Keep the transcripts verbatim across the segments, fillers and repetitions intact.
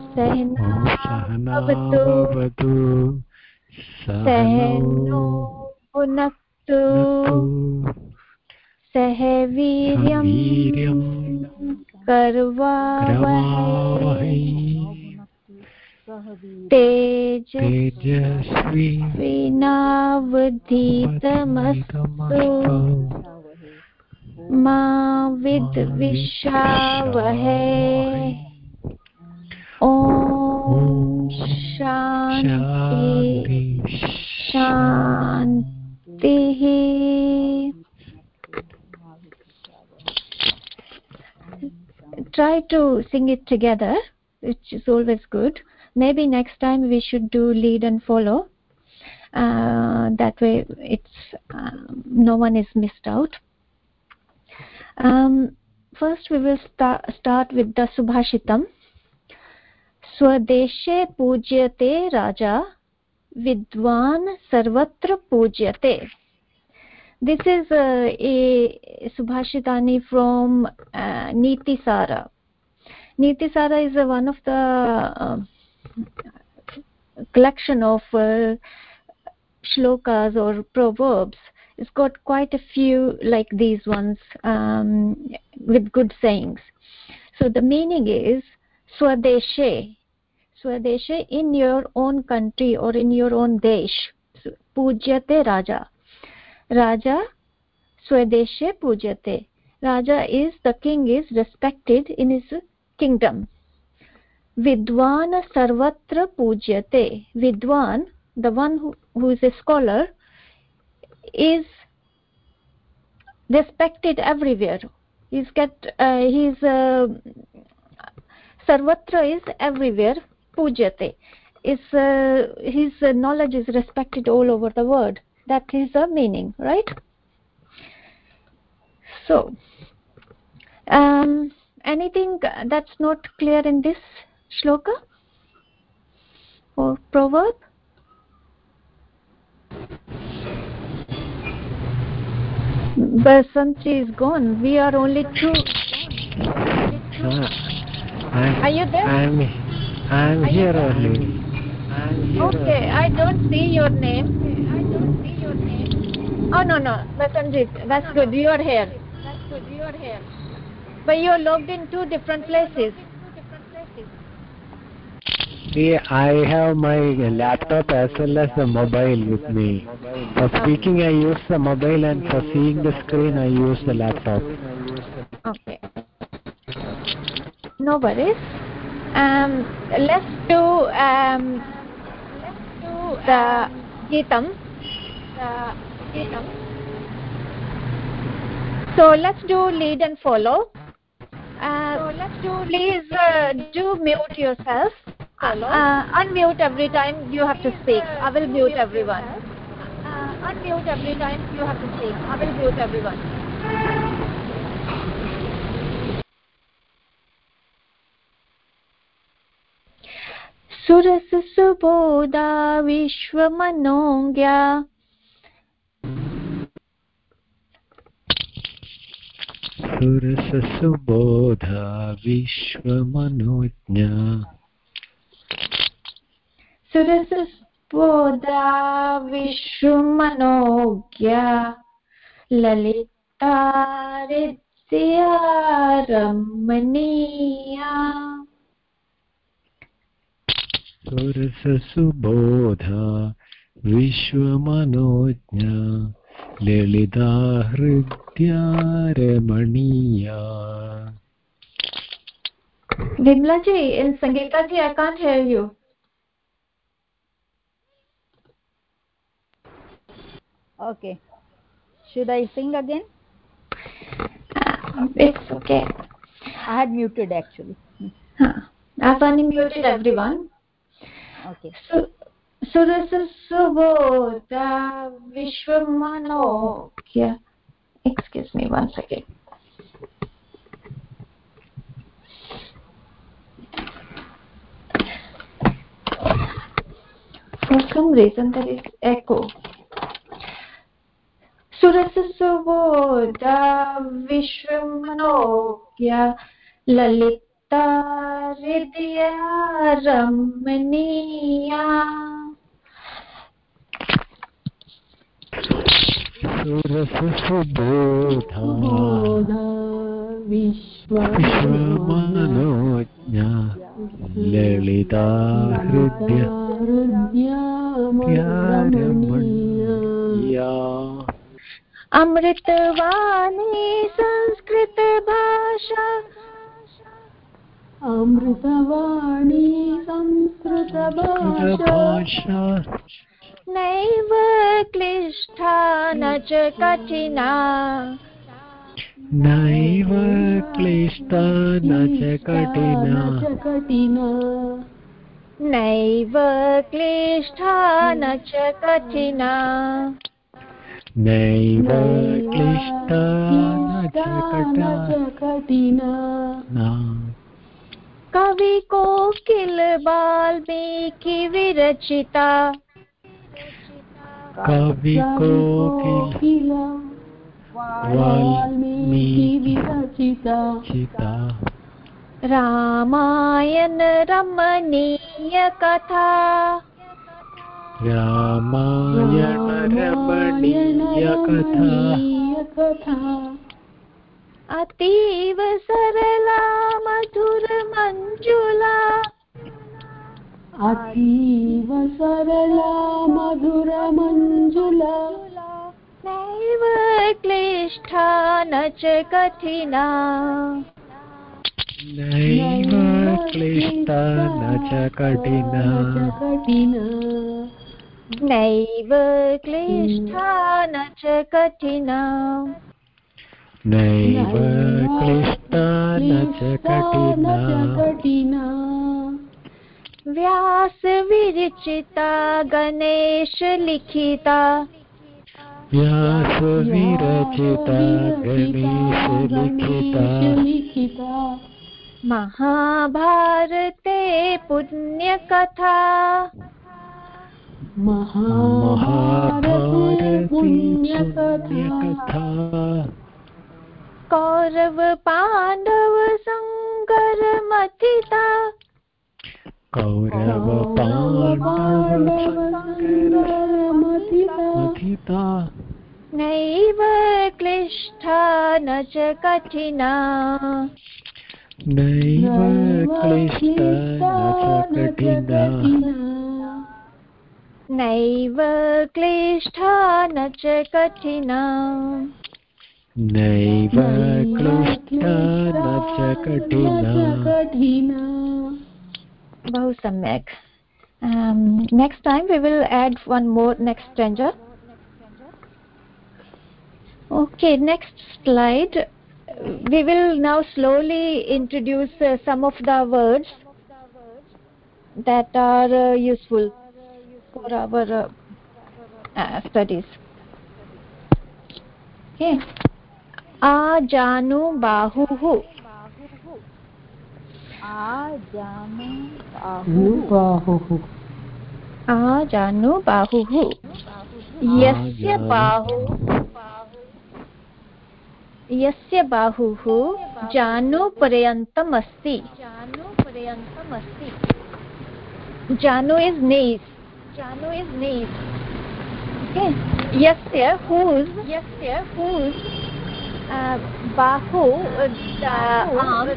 सहनावतु सहनो सहनो भुनक्तु सह वीर्यं करवावहै तेजस्वी विनावधीतमस्तु मा विद्विषावहै। ॐ शान्ति शान्तिः। Try to sing it together, which is always good. Maybe next time we should do lead and follow. Uh, that way it's uh, no one is missed out. Um, first we will start start with the Subhashitam. Swadeshe pujyate raja vidwan sarvatra pujyate. This is uh, a Subhashitani from uh, Niti Sara. Niti Sara is uh, one of the uh, collection of uh, shlokas or proverbs. It's got quite a few like these ones um, with good sayings. So the meaning is Swadeshe. Swadeshe, in your own country or in your own desh. Pujyate Raja. Raja Swadeshe Pujyate. Raja is, the king is respected in his kingdom. Vidwan Sarvatra Pujyate. Vidwan, the one who, who is a scholar, is respected everywhere. He's get uh, he's uh, Sarvatra is everywhere. Pujyate is uh, his uh, knowledge is respected all over the world. That is the meaning, right? So um, anything that's not clear in this shloka or proverb? Basanti is gone. We are only two. Uh, Are you there? I'm, I'm are here you only. I'm here Okay, only. I don't see your name. I don't see your name. Oh no no, Basanjit, that's no, good. No. You are here. That's good. You are here. But you are logged in two different places. See, I have my laptop as well as the mobile with me. For speaking, I use the mobile, and for seeing the screen, I use the laptop. Okay. No worries. Um, let's do um, let's do the Geetam. The Geetam. So let's do lead and follow. Uh, so let's do. Please uh, do mute yourself. Uh, unmute every time you have to speak. I will mute everyone. Uh, unmute every time you have to speak. I will mute everyone. Surasa Subodha Vishwamanongya. Surasa Subodha Vishwamanojna. Surasa Subodha Vishwamanogya Lalita Riddhya Ramaniya. Surasa Subodha Vishwamanojna Lalita Riddhya Ramaniya. Vimla ji and Sangeeta ji, I can't hear you. Okay. Should I sing again? Uh, it's okay. I had muted actually. Huh. I've unmuted everyone. Okay. Surasa Subodha Vishwamanogya. Excuse me one second. For some reason there is echo. Surasa Subodha Vishwamanogya Lalita हृदया Ramaniya सुरसुबोधा विश्वमनोज्ञा Lalita हृदया Ramaniya अमृतवाणी संस्कृत भाषा अमृतवाणी संस्कृत भाषा नैव क्लिष्टा न च कठिना नैव क्लिष्टा न च कठिना नैव क्लिष्टा न च कठिना नैव क्लिष्टा न च कठिना कवि कोकिल वाल्मीकि विरचिता कवि कोकिल वाल्मीकि विरचिता रामायण रमणीय कथा रामायण रमणीय कथा अतीव सरला मधुर मंजुला अतीव सरला मधुर मंजुला नैव क्लिष्टा न च कठिना नैव क्लिष्टा न च कठिना नैव क्लिष्टा न च कठिना नैव क्लिष्टा न च कठिना व्यास विरचिता गणेश लिखिता व्यास विरचिता गणेश लिखिता महाभारते पुण्यकथा महाभारते पुण्यकथा कौरव पांडव संगर मथिता कौरव पांडव संगर मथिता नैव क्लिष्टा न च कठिना नैव क्लिष्टा न च कठिना नैव क्लिष्टा न च कठिना नैव क्लिष्टा न च कठिना बहु सम्यक्. um, next time we will add one more next stanza. Okay, next slide. We will now slowly introduce uh, some of the words that are uh, useful for our uh, uh, studies. Okay. Ajanu bahuhu. Ajanu bahuhu. Ajanu bahuhu. Yasya bahu. यस्य बाहुः जानुपर्यन्तम् अस्ति. जानुपर्यन्तम् अस्ति. जानु is knees. Janu is knees. Okay. Yasya whose. Yasya whose. Uh, bahu uh, arm.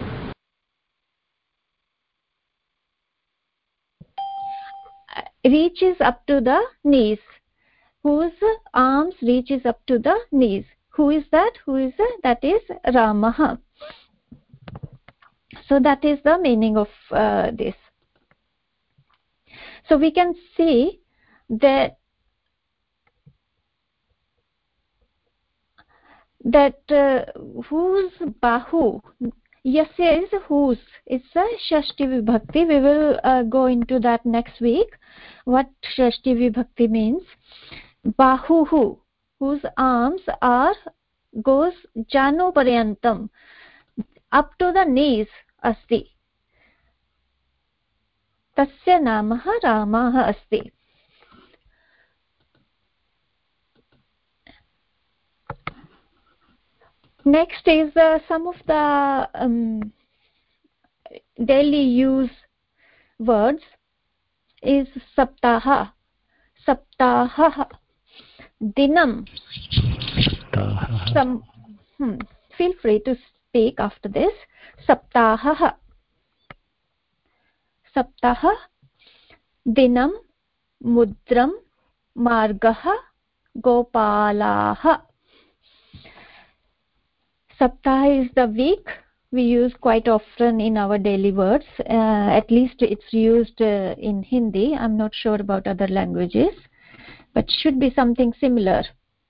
Reaches up to the knees. Whose arms reaches up to the knees. Who is that? Who is that? That is Ramah. So that is the meaning of uh, this. So we can see that that uh, whose bahu. Yasya is whose. It's a Shashti Vibhakti. We will uh, go into that next week. What Shashti Vibhakti means. Bahuhu, whose arms are goes Janu Paryantam, up to the knees asti. Tasya namah Ramah asti. Next is uh, some of the um, daily use words is saptaha. Saptaha. Dinam. Some, hmm, feel free to speak after this. Saptaha. Saptaha. Dinam. Mudram. Margaha. Gopalaha. Saptaha is the week. We use quite often in our daily words. Uh, at least it's used uh, in Hindi. I'm not sure about other languages, but should be something similar.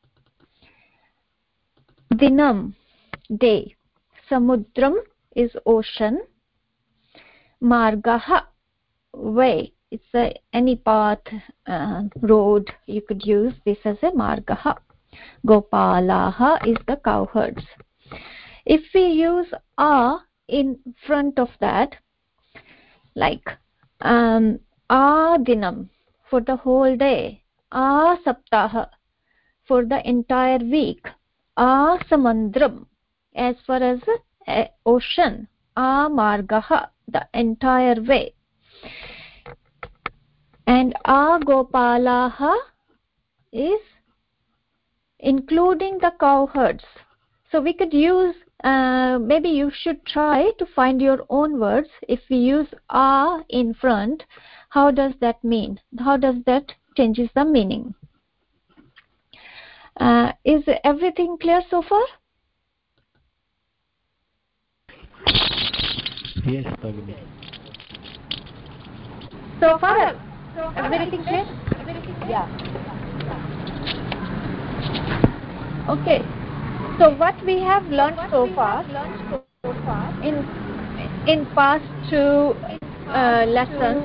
Dinam, day. Samudram is ocean. Margaha, way. It's a, any path, uh, road you could use this as a margaha. Gopalaha is the cowherds. If we use a in front of that, like um, a dinam for the whole day, a saptaha for the entire week, a samandram as far as uh, ocean, a margaha the entire way, and a gopalaha is including the cowherds. So we could use, uh, maybe you should try to find your own words. If we use a in front, how does that mean? How does that changes the meaning? Uh, is everything clear so far? Yes, Bhagini. So far, everything clear? Yeah. Okay. So what we have learned so far in in past two uh, lessons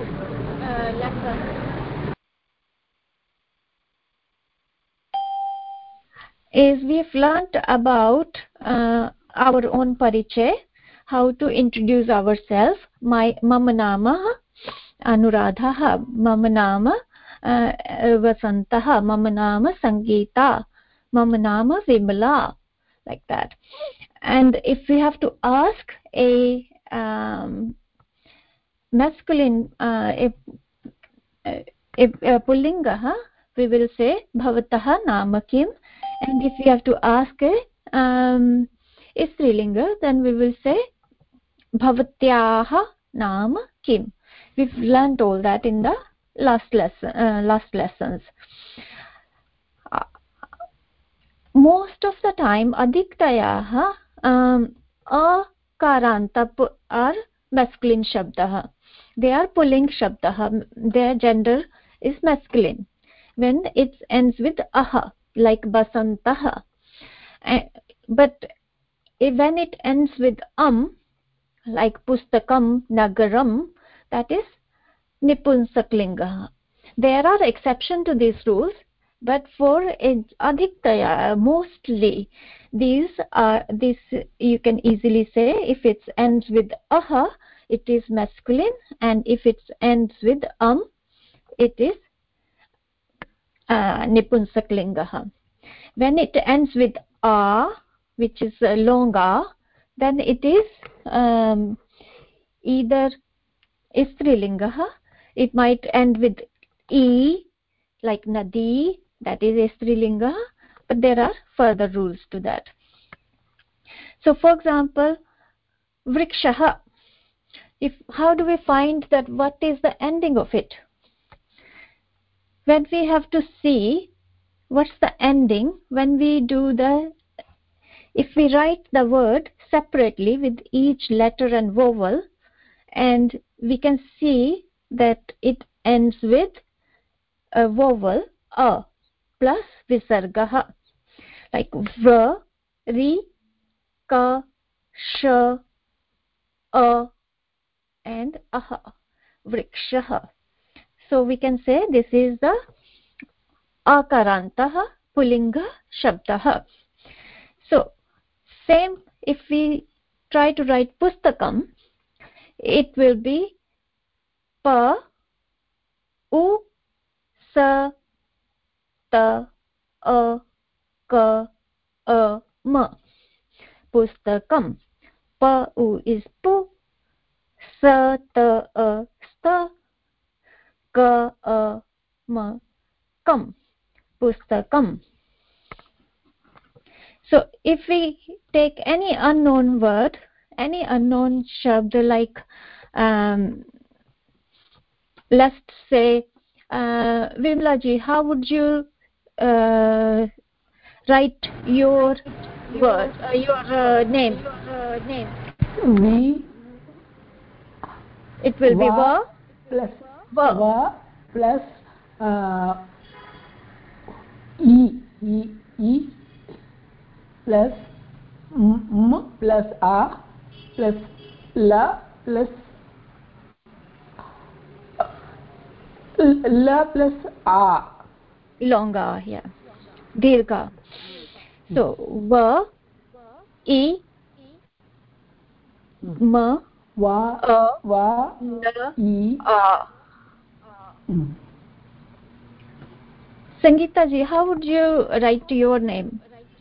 is we've learned about uh, our own parichay, how to introduce ourselves. My mama nama Anuradha, mama nama uh, Vasantah, mama nama Sangeeta, mama nama Vimala, like that. And if we have to ask a um, masculine, uh, if, if uh, pullinga, huh? we will say bhavatah nama kim, and if we have to ask a um, strilinga, then we will say bhavatyaah nama kim. We've learned all that in the last lesson, uh, last lessons. Uh, most of the time, adiktayah um, akaranta are masculine shabdah. They are pulling shabdah. Their gender is masculine. When it ends with aha, like basantah. Uh, but when it ends with am, like pustakam, nagaram, that is nipunsaklinga. There are exceptions to these rules, but for adhiktaya, mostly these are this you can easily say if it ends with aha, it is masculine, and if it ends with am, it is uh, nipunsaklinga. When it ends with a, which is a long a, then it is um, either strilinga. It might end with e, like nadi, that is strilinga, but there are further rules to that. So for example, vrikshaha, if how do we find that what is the ending of it? When we have to see what's the ending, when we do the, if we write the word separately with each letter and vowel, and we can see that it ends with a vowel a plus visargaha, like v, ri, ka, sh, a, and aha, vrikshaha. So we can say this is the akarantah pullinga shabdah. So same, if we try to write pustakam, it will be pa, u, sa, ta, a, ka, a, ma. Pustakam. Pa, u is pu, sa ta a sta ka a ma kam pustakam. So if we take any unknown word, any unknown shabd, like um, let's say uh, Vimla ji, how would you uh, write your word, uh, your uh, name? Uh, name. V. It will be va plus va. va plus uh, e e e plus m, m plus a plus la plus la plus a. Long a, yeah. Dirgha. So va, e, m, va a, va n, e a. mm. Sangeeta ji, how would you write your name?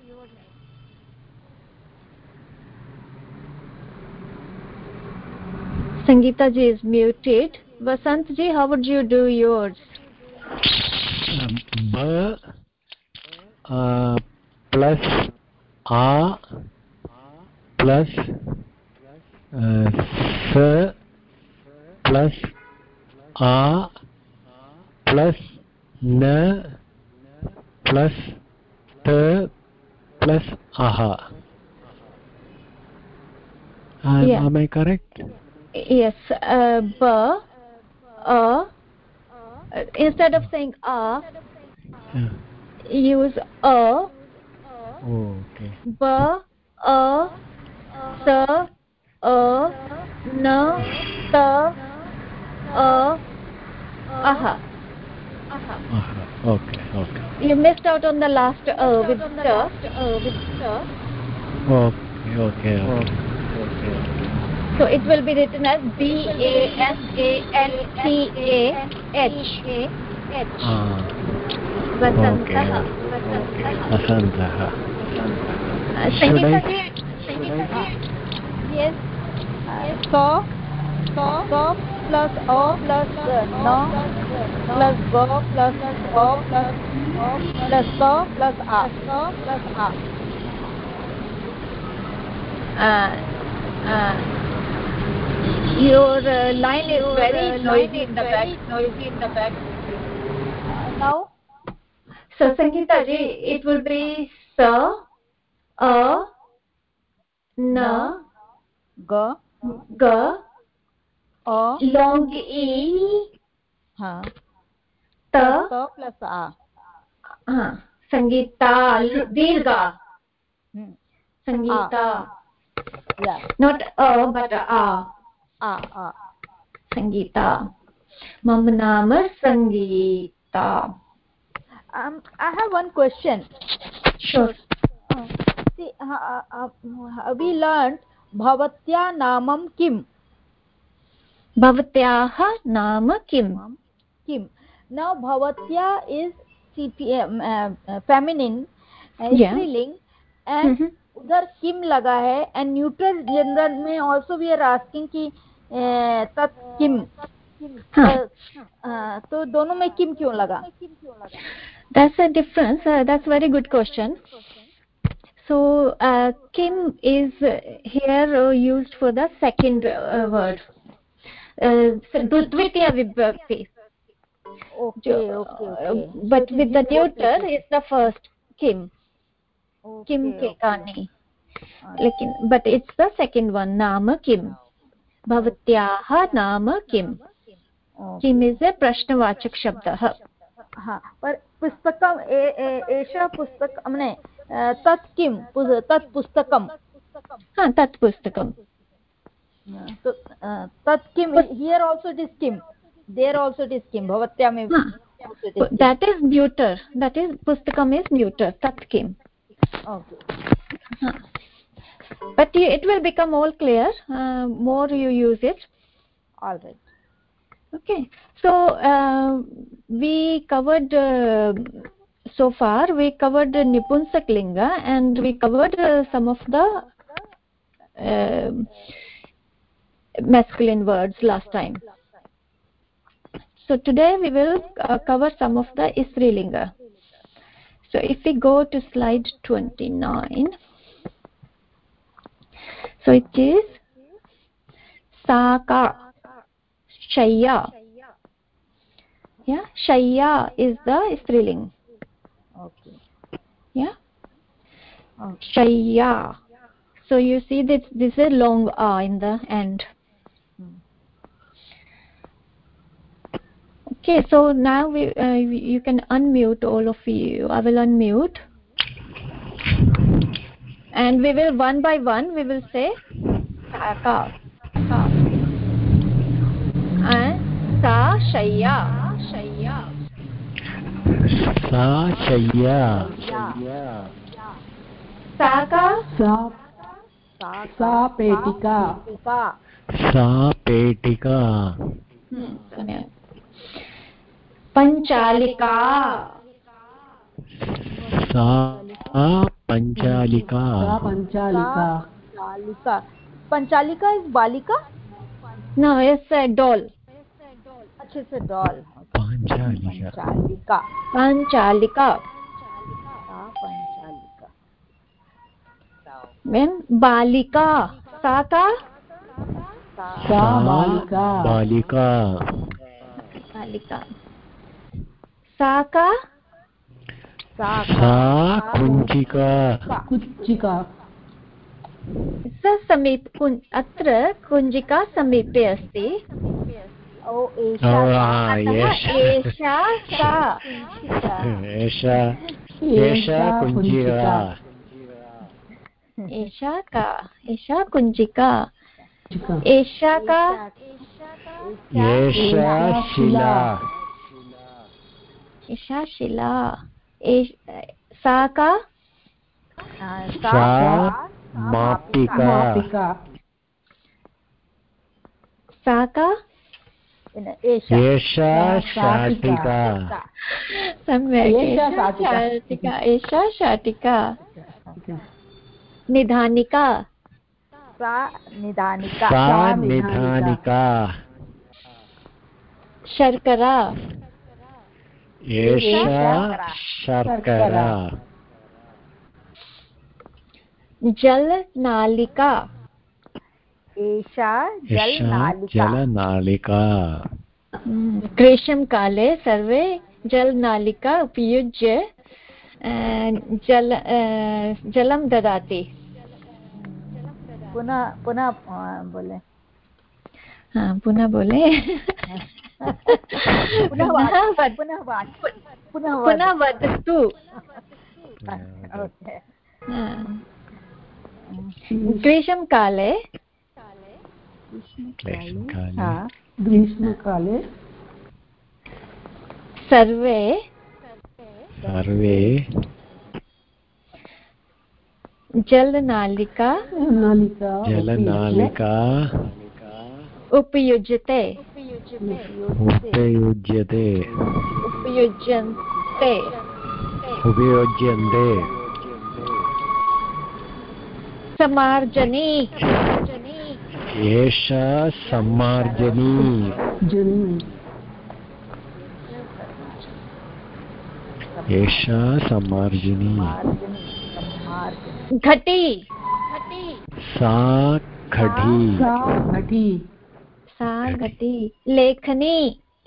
Sangeeta ji is muted. Vasant ji, how would you do yours? Um, b uh, plus a plus uh, s plus a plus n plus t plus aha. Um, Yeah. Am I correct? Yes. Uh, b, a. Uh, instead of saying a, Yeah. use a. Oh, okay. B, a, s, a, n, t, a, aha. Aha. Okay. Okay. You missed out on the last a with t. Okay. Okay. Okay. So it will be written as B A S A N T A H. Ah. Vasantaha. Okay. Vasantaha. Uh, Should Sangeeta I? ji, Sangeeta ji. Yes. Uh, so, so, so plus o plus uh, no plus go plus o plus plus so plus a so plus a. Uh, uh, your uh, line is very noisy in the back. Noisy in the back. Uh, now, So Sangeeta ji, it will be sa, a, na, go ga, o long e, ha ta, so plus a. uh, Sangeeta, dirgha. Hmm. Sangeeta. Yeah. Not a, but a. A a. Sangeeta. Mama nama Sangeeta. Um, I have one question. Sure. Uh, see, uh, uh, uh, we learned bhavatya namam kim. Bhavatyaha nama kim? Kim. Now bhavatya is C P, um, uh, uh, feminine, uh, Yeah. striling, and Mhm. उधर kim लगा है, and neutral gender में also we are asking कि uh, tat kim. Huh. uh, तो दोनों में kim क्यों लगा? That's a difference. Uh, that's a very good question. So uh, kim is uh, here uh, used for the second uh, word. Uh, so, Dvitiya Vibhakti. Okay, okay, okay. But with the neuter is the first kim. Okay, Kim ke okay. kani. Lekin, but it's the second one. Nama kim. Bhavatyaha nama kim. Okay. Kim is a prashnavachak shabdah. हाँ, पर पुस्तकम ए, ए, एषा पुस्तक हमने तत् किम तत् पुस्तकम हाँ तत् पुस्तकम तो तत् किम here also it is kim, there also it is kim, bhavatya mein also it is kim. That is neuter. That is pustakam is neuter. Tat kim. Okay. Huh. But it will become all clear. Uh, more you use it. All right. Okay. So uh, we covered uh, so far. We covered the Nipunsak Linga and we covered uh, some of the uh, masculine words last time. So today we will uh, cover some of the Strilinga. So if we go to slide twenty-nine, so it is Saka, Shaya. Yeah, Shaya is the Striling. Okay. Yeah. Okay. Shaya. So you see that this is a long A in the end. Hmm. Okay, so now we, uh, you can unmute, all of you. I will unmute. And we will one by one, we will say Saka. And Sa Shaya. Sa Shaya. Saka. सा सा पेटिका Sa Petika. Panchalika. Sa Panchalika. सा पंचालिका Panchalika. Panchalika is balika? No, it's a doll. Achha, it's a doll. Panchalika. Panchalika. Panchalika. Sa Panchalika. Then Balika. Saka. सा Sa बालिका Balika. Balika. Saka. Sa Kunjika. कुच्चिका स समीप कुञ् अत्र कुञ्जिका समीपे अस्ति. Oh, Oh, Esha. ah, अतः yes. एषा सा. Esha. Esha Kunjika. एषा का. एषा कुञ्जिका. एषा का. Esha Shila. एषा शिला. सा का. Sa Mapika. मापिका सा का. Esha. Esha Shatika. सम्यक्. एषा एषा शाटिका। शाटिका. एषा शाटिका. निधानिका. Sa Nidanika. Sa Nidhanika. शर्करा. Esha Sharkara. जल नालिका. Esha Jal Esha Nalika. Jalanalika. ग्रीष्म काले सर्वे जल नालिका उपयुज्य जल जलं ददाति. पुनः पुनः बोले. हाँ पुनः बोले. पुनः वद पुनः वद पुनः वदतु. ओके. ग्रीष्मकाले. ग्रीष्मकाले. ग्रीष्मकाले सर्वे सर्वे जलनालिका नालिका जलनालिका उपयुज्यते. उपयुज्यते. उपयुज्यन्ते. उपयुज्यन्ते. समार्जनी. एषा सम्मार्जनी. जनी एषा सम्मार्जनी. घटी. सा घटी. सा घटी सा घटी. लेखनी.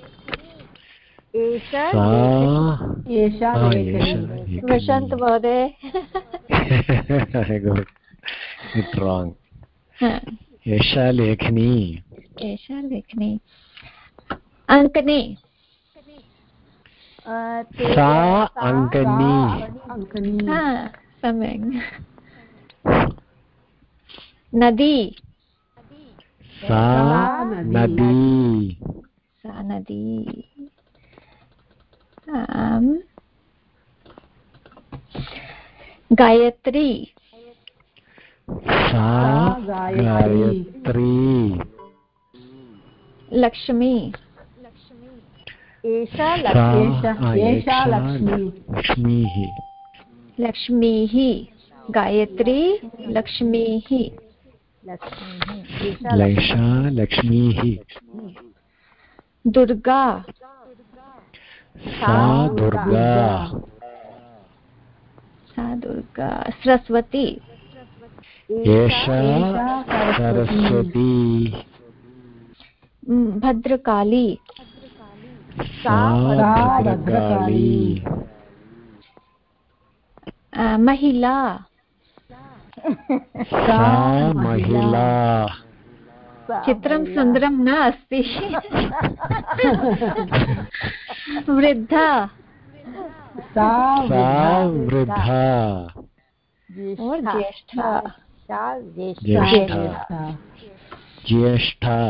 एषा एषा हाँ, लेखनी वसंत महोदय. Good. It's wrong. एषा लेखनी. एषा लेखनी. अंकनी. सा अंकनी. अंकनी हाँ सम्यक्. नदी. सा नदी. सा नदी. आम्. गायत्री. सा गायत्री. लक्ष्मी. एषा एषा लक्ष्मी लक्ष्मीः. लक्ष्मीः. गायत्री लक्ष्मीः. लैषा लक्ष्मीः दुर्गा सा दुर्गा सा दुर्गा सरस्वती एषा सरस्वती भद्रकाली सा भद्रकाली महिला सा महिला चित्रं सुन्दरं न अस्ति वृद्धा सा वृद्धा और ज्येष्ठा ज्येष्ठा ज्येष्ठा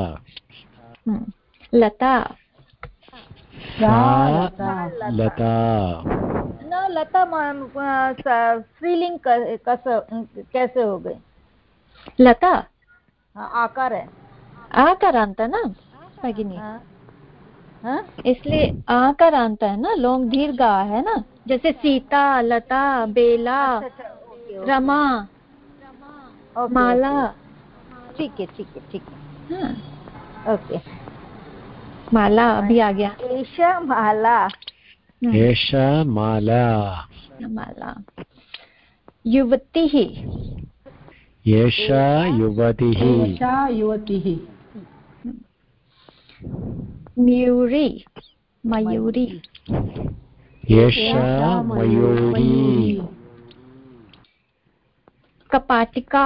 लता सा लता न लता स्त्रीलिंग कैसे हो गए लता आकार है आकारांत ना भगिनी इसलिए आकारांत है ना लोम दीर्घ है ना जैसे सीता लता बेला रमा माला ठीक है ठीक है ठीक है ओके माला अभी आ गया एषा माला एषा माला माला युवतिः एषा युवतिः एषा युवतिः मयूरी मयूरी एषा मयूरी कपाटिका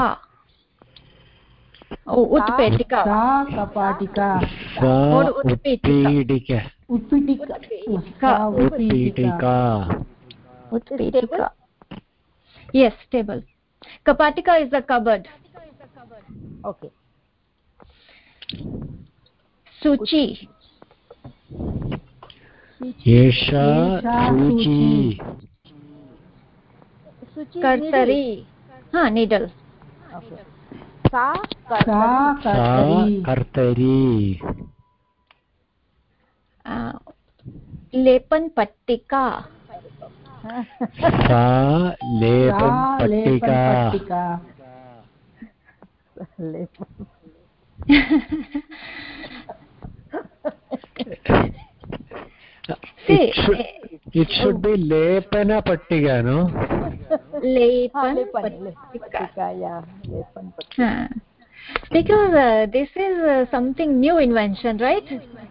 उत्पीठिका सा कपाटिका सा उत्पीठिका उत्पीठिका उत्पीठिका उत्पीठिका yes table kapatika is the cupboard okay suchi एषा सूची कर्तरी हाँ needle okay सा कर्तरी लेपन पट्टिका सा लेपन पट्टिका See, it should, it should be lepana pattika, no? Lepan pattika, yeah, lepan pattika. Because uh, this is uh, something new invention, right?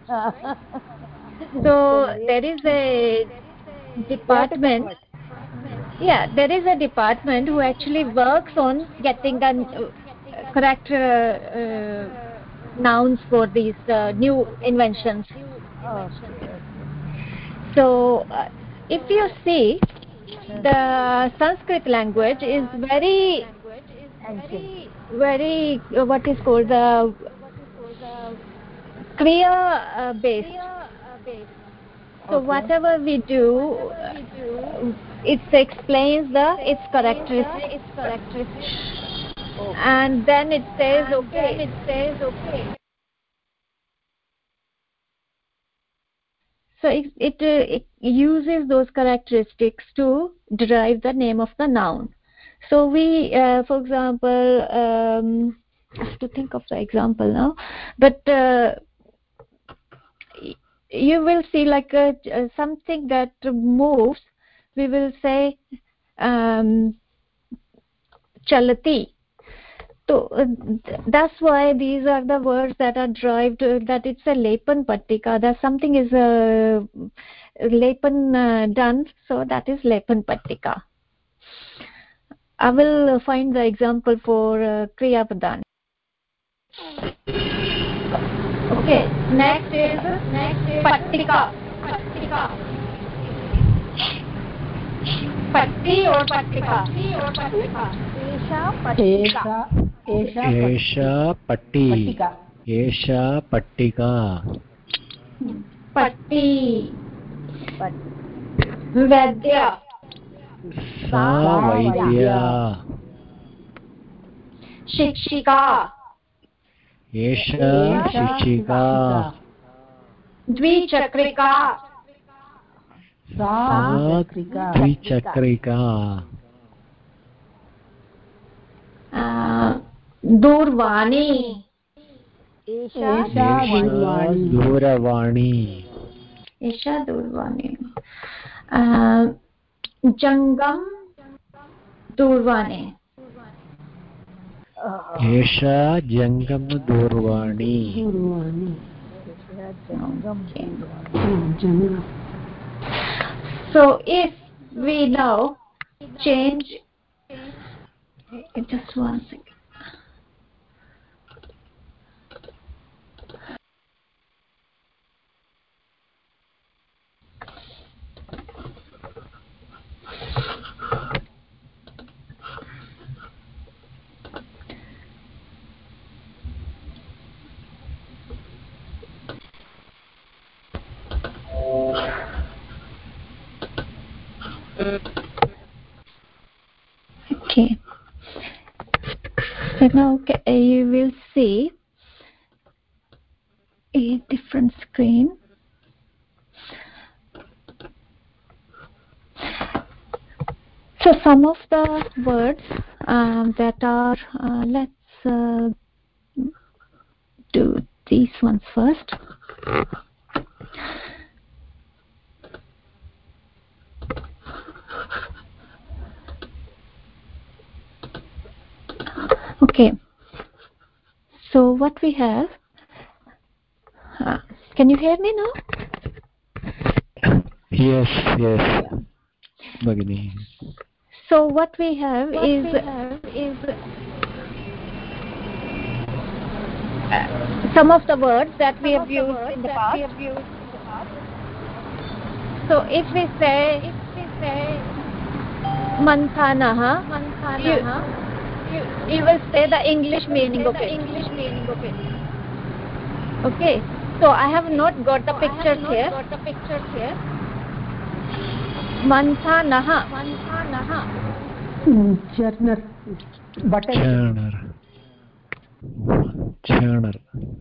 So there is a department. Yeah, there is a department who actually works on getting the uh, correct uh, uh, nouns for these uh, new inventions. Oh, so uh, if you see the Sanskrit language is very very, very uh, what is called the kriya uh, based. So okay. Whatever we do, uh, it explains the its characteristics. Its characteristics. Okay. And then it says and okay. Then it says okay. So it it, uh, it uses those characteristics to derive the name of the noun. So we, uh, for example, um, I have to think of the example now, but uh, you will see like a, uh, something that moves. We will say um, chalati. So uh, that's why these are the words that are derived. Uh, that it's a lepan pattika. That something is a uh, lepan uh, done. So that is lepan pattika. I will find the example for uh, Kriya Padan. Okay, next is next is Pattika. Pattika. Patti or Pattika? or Pattika? एषा पट्टी एषा पट्टिका पट्टी वैद्या सा वैद्या शिक्षिका एषा शिक्षिका द्विचक्रिका सा द्विचक्रिका दूरवाणी एषा एषा दूरवाणी दूरवाणी एषा दूरवाणी जङ्गम दूरवाणी एषा जङ्गम दूरवाणी दूरवाणी Okay. जङ्गम. So if we now change, just one second. Okay, so now okay, you will see a different screen. So some of the words um, that are uh, let's uh, do these ones first. Okay, so what we have, uh, can you hear me now? Yes, yes, Bhagini. So what we have What is we have is uh, some of the words that we have used in the past. we have used in the past. So if we say If we say manthanah, manthanah, you, you will say the English meaning of the it. English meaning of it. Okay, so I have not got the So pictures I have not here. got the pictures here. Manthanah, Manthanah, Mm, churner, butter. Churner. Churner.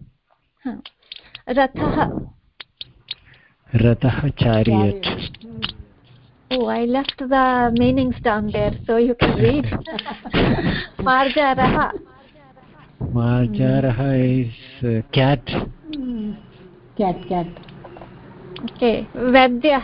rathah. Ratah, chariot. Oh, I left the meanings down there so you can read. Marjarah. Marjarah is uh, cat. Mm, cat, cat. Okay, Vadyah.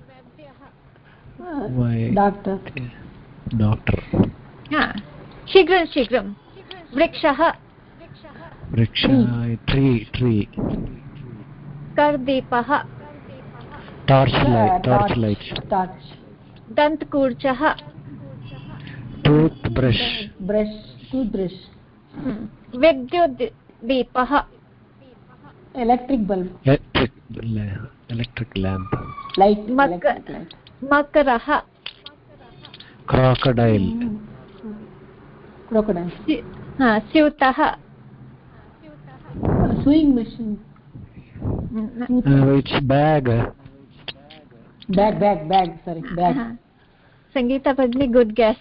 Uh, Why? Doctor. Doctor. Yeah. Shigram, shigram. Vrikshah. Vriksha, tree, tree. Kardipah. Torchlight, Uh, torchlight. Torch. Dantkurchah. Toothbrush. Brush, toothbrush. Hmm. Vidyuddeepah. Electric bulb. Electric, la- electric lamp. Light. Mak- Electric light. Makarah. Crocodile. Mm. Crocodile. Si- ha, Syutah. Uh, sewing machine. Hmm. Uh, which bag? Bag, bag, bag. Sorry, bag. Uh-huh. Sangeeta Bhagini, good guess.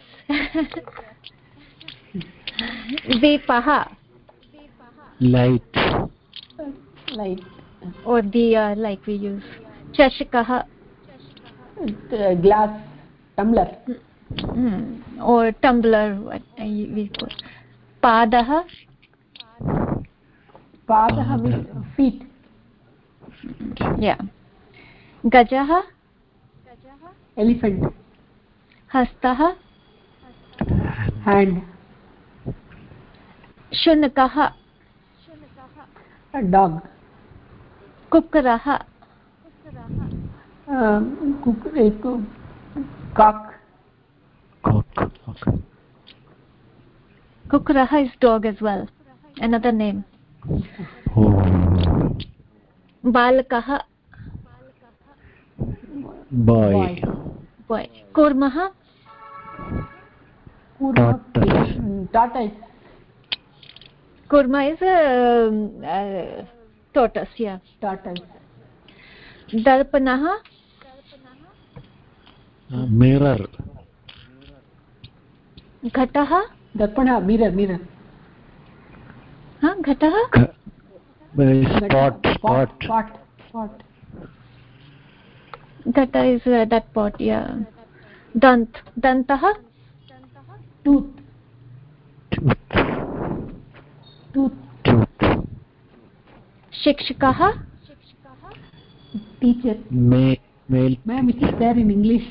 Deepah. Light. Light. Or diya, like we use. Chashkah. Uh, glass. Tumbler. Hmm. Or tumbler, what I, we call. Padah. Padah means feet. Yeah. Gajah. Elephant. Hastah. Hand. Shunakah. A dog. Kukrah. Um, cook, uh, cook, cock. Cock. Cock. Kukrah is dog as well. Another name. Oh. Balakah. Boy. Boy. Kurmah. Kurma. Tortoise. Mm, tortoise. Kurma is a uh, uh, tortoise, yeah. Tortoise. Darpanah. Uh, mirror. Ghatah. Darpana, mirror, mirror. Huh? Ghatah. G- spot. Spot. Pot, pot, pot. Ghata is uh, that pot, yeah. Dant. Dantah. Tooth. Tooth. Tooth. Tooth. Shikshikah. Teacher. Ma male. Ma'am, it is there in English.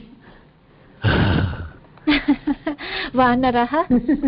Vanarah.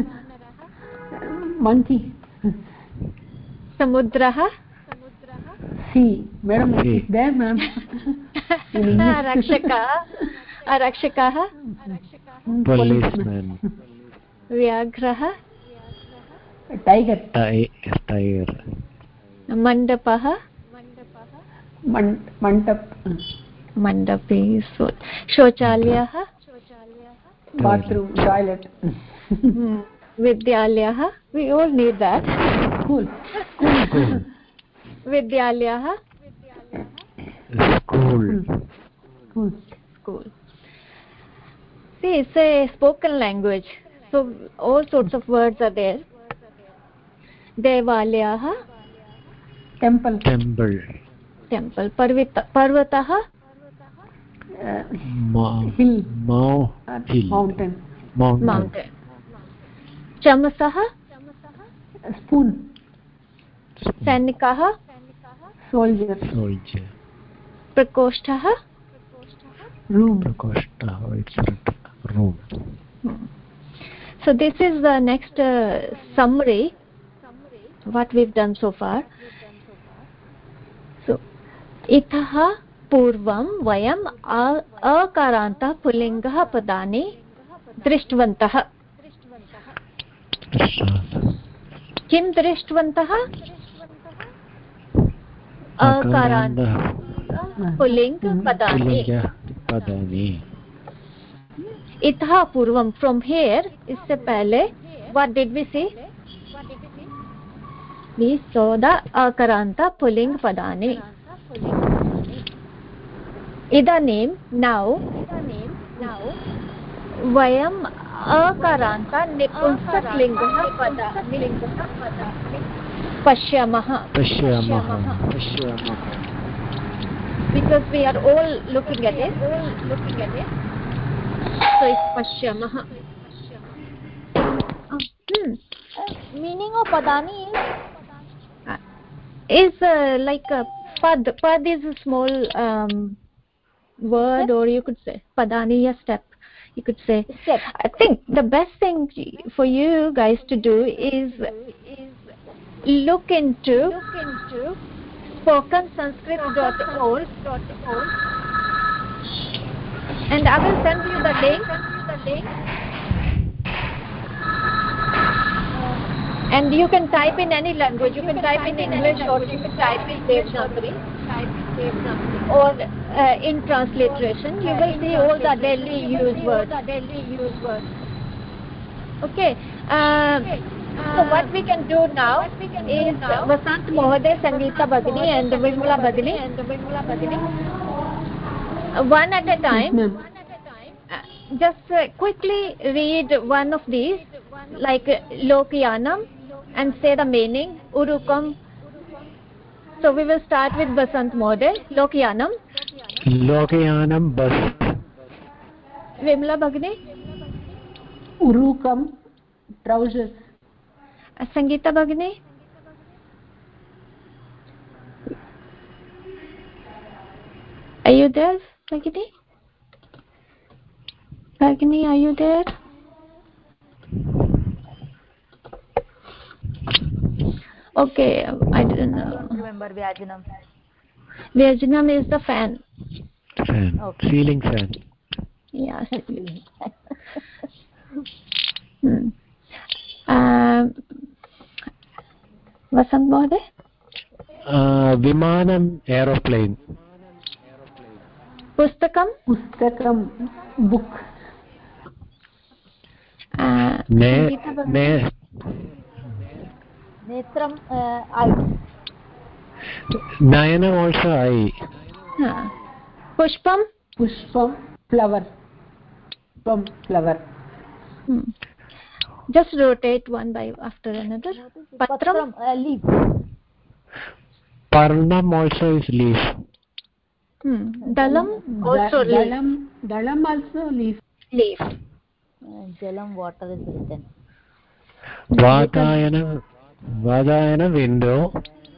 Monkey. Samudrah. Sea. Madam, it is there, ma'am. In English. Rakshaka. Arakshakah. Policeman. Vyagrah. Tiger. Tiger. Mandapah. Man Mandap. Mandapi. So, Shochalyah. Bathroom. Toilet. Vidyalayah. We all need that. School. School. Vidyalayah. School. School. School. See, it's a spoken language. So, all sorts of words are there. Devalayah. Temple. Temple. Temple. Parvita, Parvatah. Uh, Ma hill. Mount. Uh, Hill. Mountain. Mountain. Mountain. Chamasah. Uh, spoon. Sainikah. Soldier. Soldier. Prakoshtah. Room. Prakoshta. It's a room. So this is the next uh, summary what we've done so far. So itah पूर्वं वयम् अकारान्त पुल्लिङ्गः पदानि दृष्टवन्तः. किं दृष्टवन्तः? अकारान्त पुल्लिङ्ग पदानि. इतः पूर्वं, from here, इससे पहले what did we see? We saw the अकारान्त पुल्लिङ्ग पदानि. इदानीं now वयम् अकारान्त नपुंसकलिङ्गः पदानि पश्यामः. Because we are all looking at it, so it's pashyamah. Hmm. Meaning of padani is is uh, like a pad. Pad is a small um, word, or you could say padani, a step. You could say. Step. I think the best thing for you guys to do is look into spoken sanskrit dot org, and I will send you the link. And you can type in any language. You can type in English, or you can type in Devanagari, or uh, in transliteration. You will see all the daily used words. Okay. Uh, so what we can do now is Vasant Mohoday, Sangeeta Bhagini, and Vimala Bhagini, uh, one at a time. Uh, just uh, quickly read one of these, like uh, Lokyanam, and say the meaning. Urukam. So we will start with Vasant Mohoday. Lokyanam. Lokyanam bus. Vimala Bhagini. Urukam trousers. Uh, Sangeeta Bhagini. Are you there, Bhagini? Bhagini, are you there? Okay, I didn't know. remember Vyajanam. Vyajanam is the fan. Fan. Okay. Ceiling fan. Yeah. hmm. um, Vasant Mohoday? Uh, Vimanam aeroplane. Pustakam? Pustakam book. Uh, Ne, ne, Netram uh, eye. Nayanam also I. huh. Pushpam? Pushpam flower. From flower. Hmm. Just rotate one by after another. Patram? Patram uh, leaf. Parnam also is leaf. Hmm. Dalam? Also leaf. Dalam, dalam also leaf. Leaf. Uh, Jalam water is written. Vatayana Vadayana window.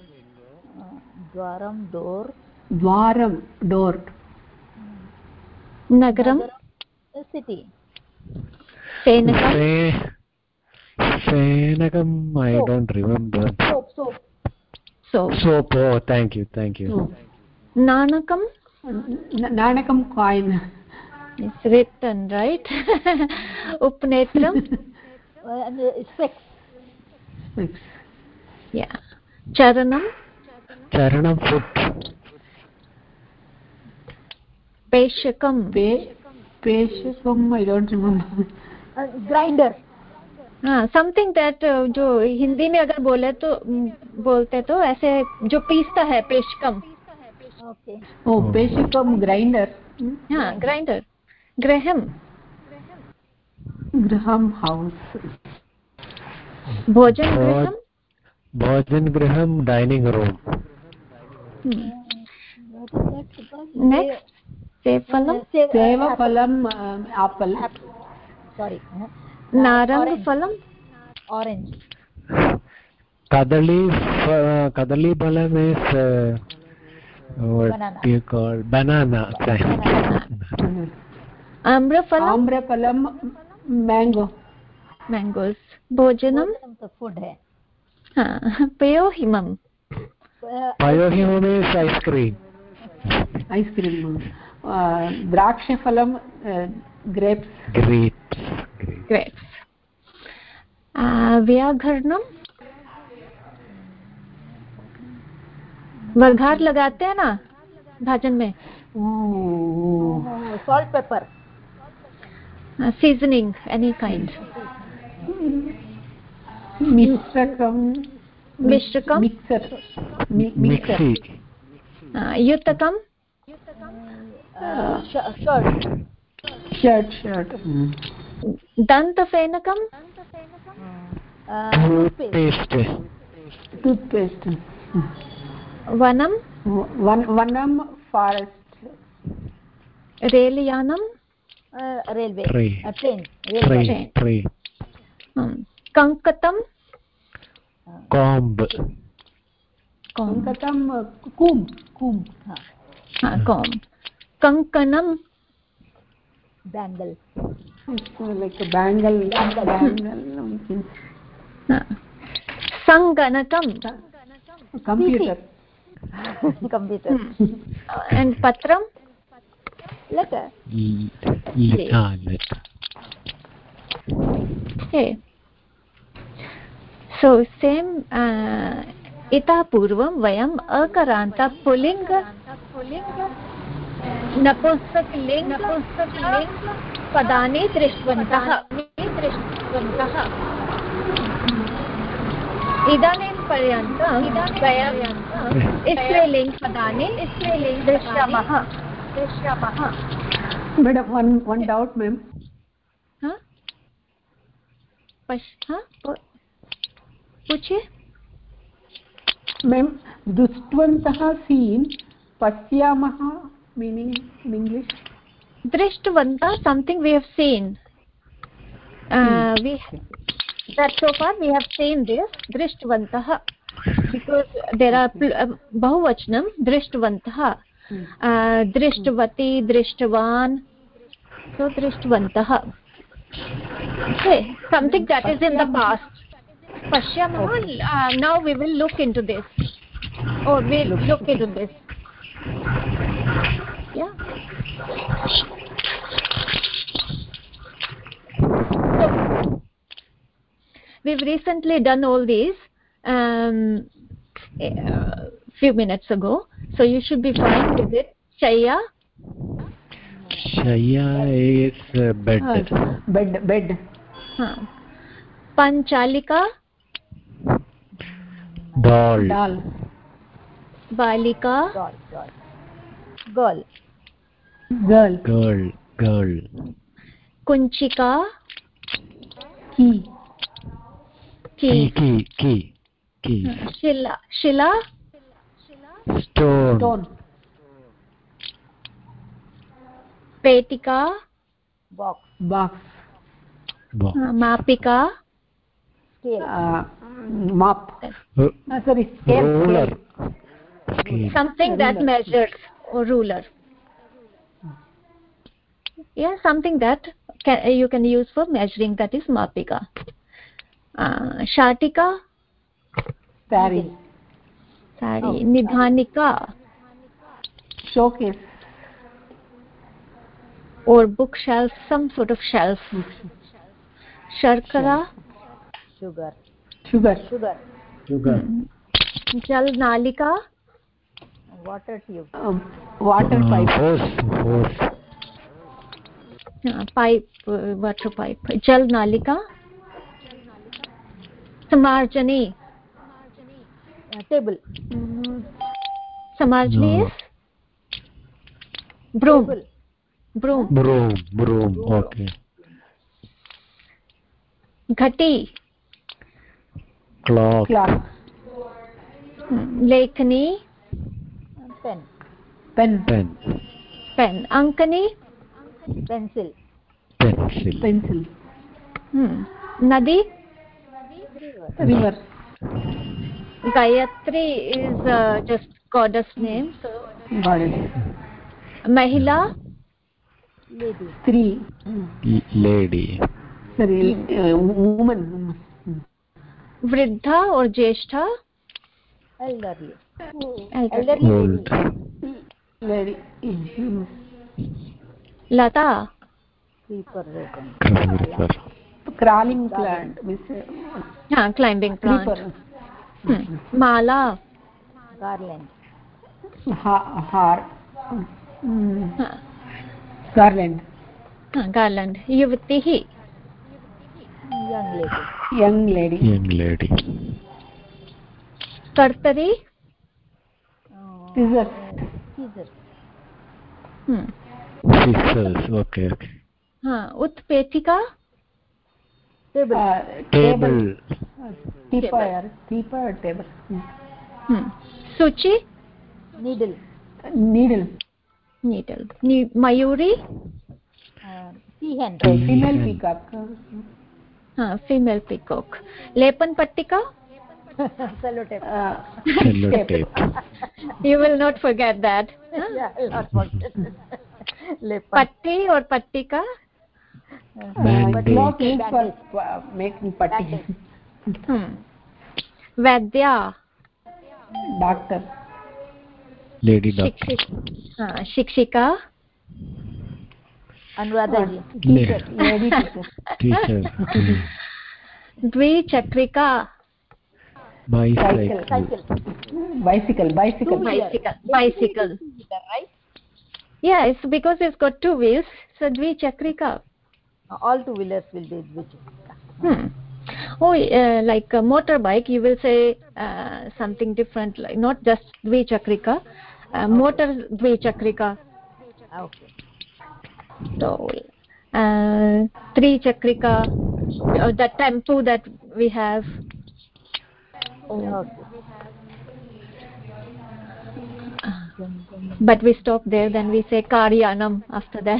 Dwaram door. Dwaram door. Nagaram City. Fenakam Fenakam, I Soap. don't remember. Soap, soap. soap. Soap, oh, thank you, thank you. So, Nanakam Nanakam coin. is written, right? Upnetram Uh, and uh, specs. Six. yeah. Charanam Charanam foot. Peshakam Pe Peshakam, I don't remember. Uh, grinder. हाँ something that जो हिंदी में अगर बोले तो बोलते तो ऐसे जो पीसता है पेशकम Okay. Oh, Peshakam grinder. हाँ ग्राइंडर ग्रहम Graham house. भोजन गृहम Bhojan Griham, dining room. What is that? Next सेफलम Say, uh, Seva apple. phalam, um, apple. Apple. Sorry. Uh, नारंग orange. फलम Orange. Kadali, uh, Kadali Balam is, uh, what Banana. do you call? Banana. Banana. आम्रफलम Amraphalam, mango. Mangoes भोजनम Bhojanam तो food है. हाँ पयोहिमम Uh, Payohimam is ice cream. Ice cream. Uh, Drakshaphalam, uh, grapes. Grapes. Grapes. Grapes व्याघरणम वघार लगाते हैं ना भाजन में Oh. oh, salt, pepper. Seasoning any kind Mishrakam. मिश्रकम Mixer. Mi mixer. Mixie. युतकम Uh, sh- shirt. Shirt. Shirt. Mm. दंतफेनकम Uh, toothpaste. Toothpaste. Toothpaste. वनम One Vanam forest. रेलयानम Uh, railway. Tree. Uh, train. Railway. Tree. Tree. कंकतम Comb. Kankatam, uh, kum. Kum. हाँ comb कंकणम Bangle. It's uh, like a bangle. Bangle. Bangle. संगणकम Computer. Computer. And पत्रम Letter. L- ah, letter. Okay. So same uh, इतः पूर्वं वयम् अकरान्त पुल्लिङ्ग नपुंसकलिङ्ग पदानि दृष्टवन्तः दृष्टवन्तः इदानीं पर्यन्तं वयं स्त्रीलिङ्ग पदानि दृश्यामः दृश्यामः Madam, one one doubt, ma'am. हाँ पश हाँ पूछिए Ma'am, dushtvantaha seen, pasyamaha meaning in English. दृष्टवन्तः something we have seen uh, we that so far we have seen this दृष्टवन्तः because there are uh, bahuvachanam दृष्टवन्तः uh, दृष्टवती दृष्टवान् so दृष्टवन्तः okay something that is in the past pashyamah uh, now we will look into this or we'll look into this yeah so we've recently done all these um uh, few minutes ago so you should be fine with it shaya Shaya is uh, bed. Uh, bed, bed. huh. panchalika Doll. Doll. balika Doll. Doll. Girl. Girl. Girl. Girl. kunchika Key. Key. key Key. Key. Key. shila shila Stone. Stone. petika Box. Box. Box. uh, mapika Scale. Uh, mop. Uh, Uh, sorry, scale. ruler. Scale. Scale. Something that Ruler. measures, or ruler. Yeah, something that can, you can use for measuring, that is mapika. Uh, shatika, Saree. sari. Oh, Nidhanika, Showcase. or bookshelf, some sort of shelf. Sharkara, Sugar. Sugar. Sugar. Sugar. hmm. Jal nalika, Water tube. Um, water Uh, pipe. hose. Hose. uh, pipe, uh, water pipe. Jal nalika, samarjani. Uh, table. Mm, samarjani No. is broom. Table. Broom. Broom. Broom. Okay. Ghati, Clock. Clock. hmm. Lekani, Uh, pen. Pen. Pen. pen. Ankani, Pencil. Pencil. Pencil. hmm. Nadi, River. Gayatri is uh, just goddess name. So Goddess. Mahila, Lady. Three. L- lady. Sorry, uh, woman. Vridha or Jeshtha, Elderly. elderly. Elderly Old. lady. Lady. Lata, Creeper written. Creeper. Crawling plant. Miss, yeah, climbing plant. creeper. Hmm. Mala, Garland. Ha- har. Mm. huh. Garland. Huh, garland. Yuvatihi, Young lady. Young lady. Young lady. Kartari, Uh, Scissors. scissors. hmm. Scissors. Okay. Okay. huh. Utpetika, Table. Uh, Table. Uh, Teaper. Teaper table. Mm. hmm. Suchi, Needle. Needle. needle. Ni- Mayuri, Uh, peahen. Uh, female Peahen. peacock. huh. female peacock. Lepan pattika, Sellotape. Uh, Sellotape. you will not forget that. Huh? Yeah, I'll not forget. Lepan. Patti or pattika, Bandage. cloth used Bandage. for uh, making putty. Bandage. hmm. Vaidya, Doctor. Lady doctor. Shikshik, huh. Shikshika, Anuradhaji. La- Lady teacher. Teacher. Dvichakrika, Bicycle. Cycle. Bicycle. Bicycle. bicycle, bicycle. Right? Yeah, it's because it's got two wheels, so dvichakrika. Uh, all two wheelers will be Dvichakrika. Hmm. Oh, uh, like a motorbike, you will say uh, something different, like not just dvichakrika, uh, motor dvichakrika. Okay. So, uh, trichakrika, uh, the tempo that we have. Okay. But we stop there, then we say karyanam after that.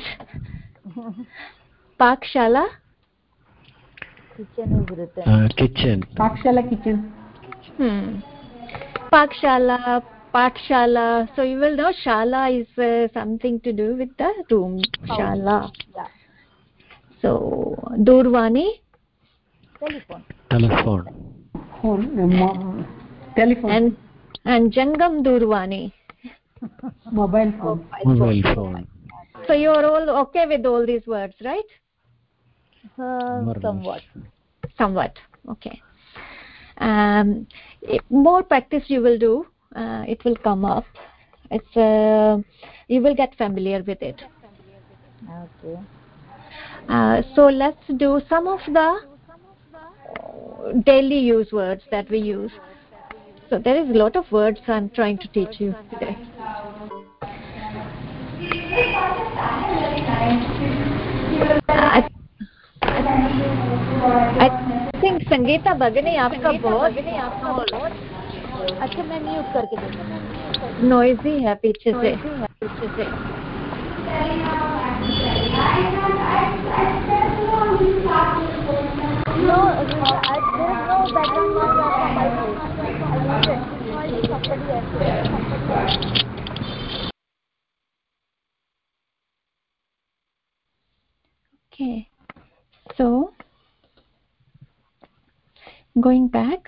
Pakshala, Kitchen is written. Uh, kitchen. Pakshala kitchen. hmm. Pakshala, Patshala. So you will know shala is uh, something to do with the room. Shala. Yeah. So Durvani, Telephone. Telephone. Phone. uh, mo- Telephone. and and Jangam Durvani. Mobile phone. Mobile phone. So you are all okay with all these words, right? Uh, More or less. somewhat. Somewhat. Okay. Um, if more practice you will do, uh, it will come up. It's uh, you will get familiar with it. Okay. Uh, so let's do some of the daily use words that we use. So there is a lot of words I'm trying to teach you today. I, I think Sangeeta Bhagini आपका बहुत अच्छा मैं mute करके देखूँ. noisy है पीछे से. पीछे से. no, uh, I, there is no background noise from my side. I use it. Noise is somebody else. Somebody else. Okay, so going back,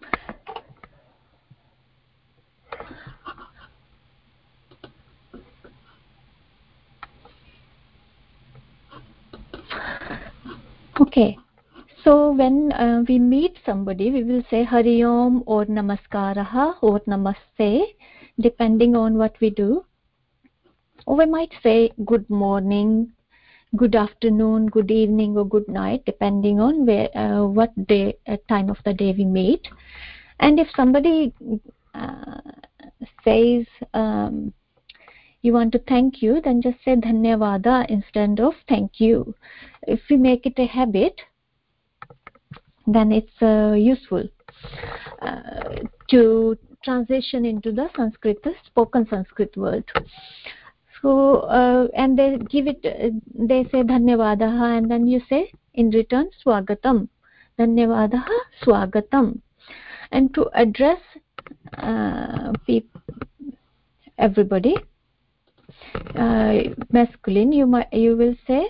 okay, so when uh, we meet somebody, we will say Hari Om or Namaskaraha or Namaste, depending on what we do. Or we might say good morning, good afternoon, good evening, or good night, depending on where uh, what day uh, time of the day we meet. And if somebody uh, says um, you want to thank you, then just say dhanyavada instead of thank you. If we make it a habit, then it's uh, useful uh, to transition into the Sanskrit, the spoken Sanskrit word. So uh, and they give it, uh, they say dhanyavadaha, and then you say in return swagatam, dhanyavadaha swagatam. And to address uh, people, everybody, uh, masculine, you might you will say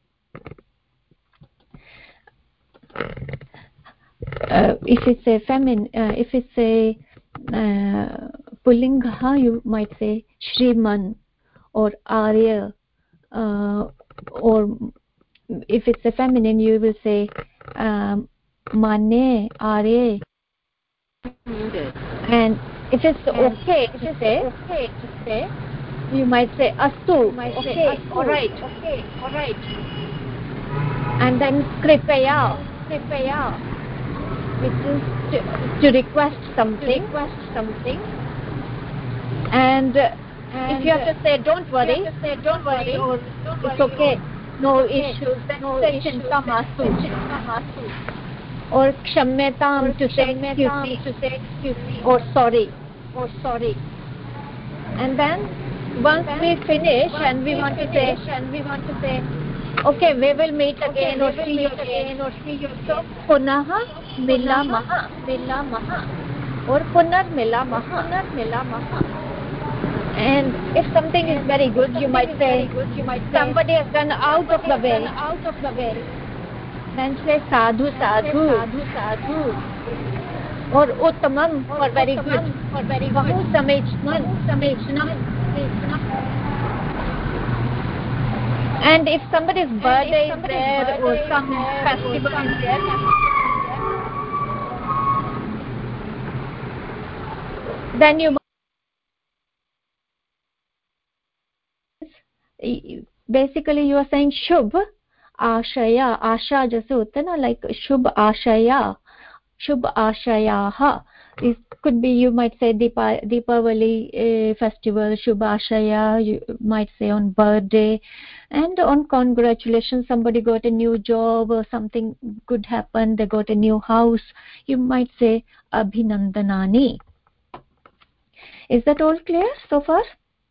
uh, if it's a feminine, uh, if it's a uh, pullinga, you might say shriman or arya, uh, or if it's a feminine, you will say um, mane, arya. And if it's okay to say, okay to say, you might say astu, you might okay, say astu, all right, okay, all right, and then kripaya, kripaya, which is to, to request something, to request something. And, uh, and if you have to say don't worry, you have to say don't worry, or don't it's worry, okay, no okay, issues, then no say chinta mastu, chinta mastu. Or kshamyatam, to say excuse me, to say excuse me, or sorry, or sorry. And then once we finish and we want to say, and we want to say, okay, we will meet again, or see you again, or see you again. So punaha milamaha, milamaha, or punar milamaha, punar milamaha. And if something is very good, you might say, you might say somebody has gone out of the way, out of the way. Then say sadhu, sadhu, sadhu, sadhu, or uttamam, for very good, for very good. Bahu samechnan, samechnan. And if somebody's birthday is there, or some festival is there, then you basically you are saying shubh ashaya, asha jaise hote na, like shubh ashaya, shubh ashayaha. It could be, you might say Deepa, Deepavali uh, festival, shubh ashaya, you might say on birthday, and on congratulations, somebody got a new job or something good happened, they got a new house, you might say abhinandanani. Is that all clear so far?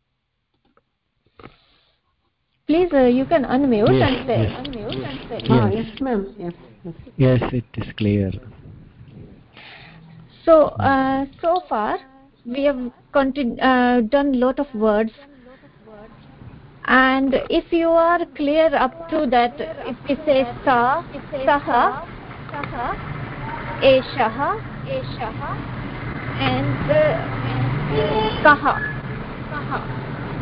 Please, uh, you can unmute yes, and say. Yes. Unmute and say. Ah, Yes. yes, ma'am. Yes, yes. Yes, it is clear. So, uh, so far we have continu- uh, done lot of words, and if you are clear up to that, if we say sa, saha, saha, eshaha, eshaha, and uh, kaha, kaha.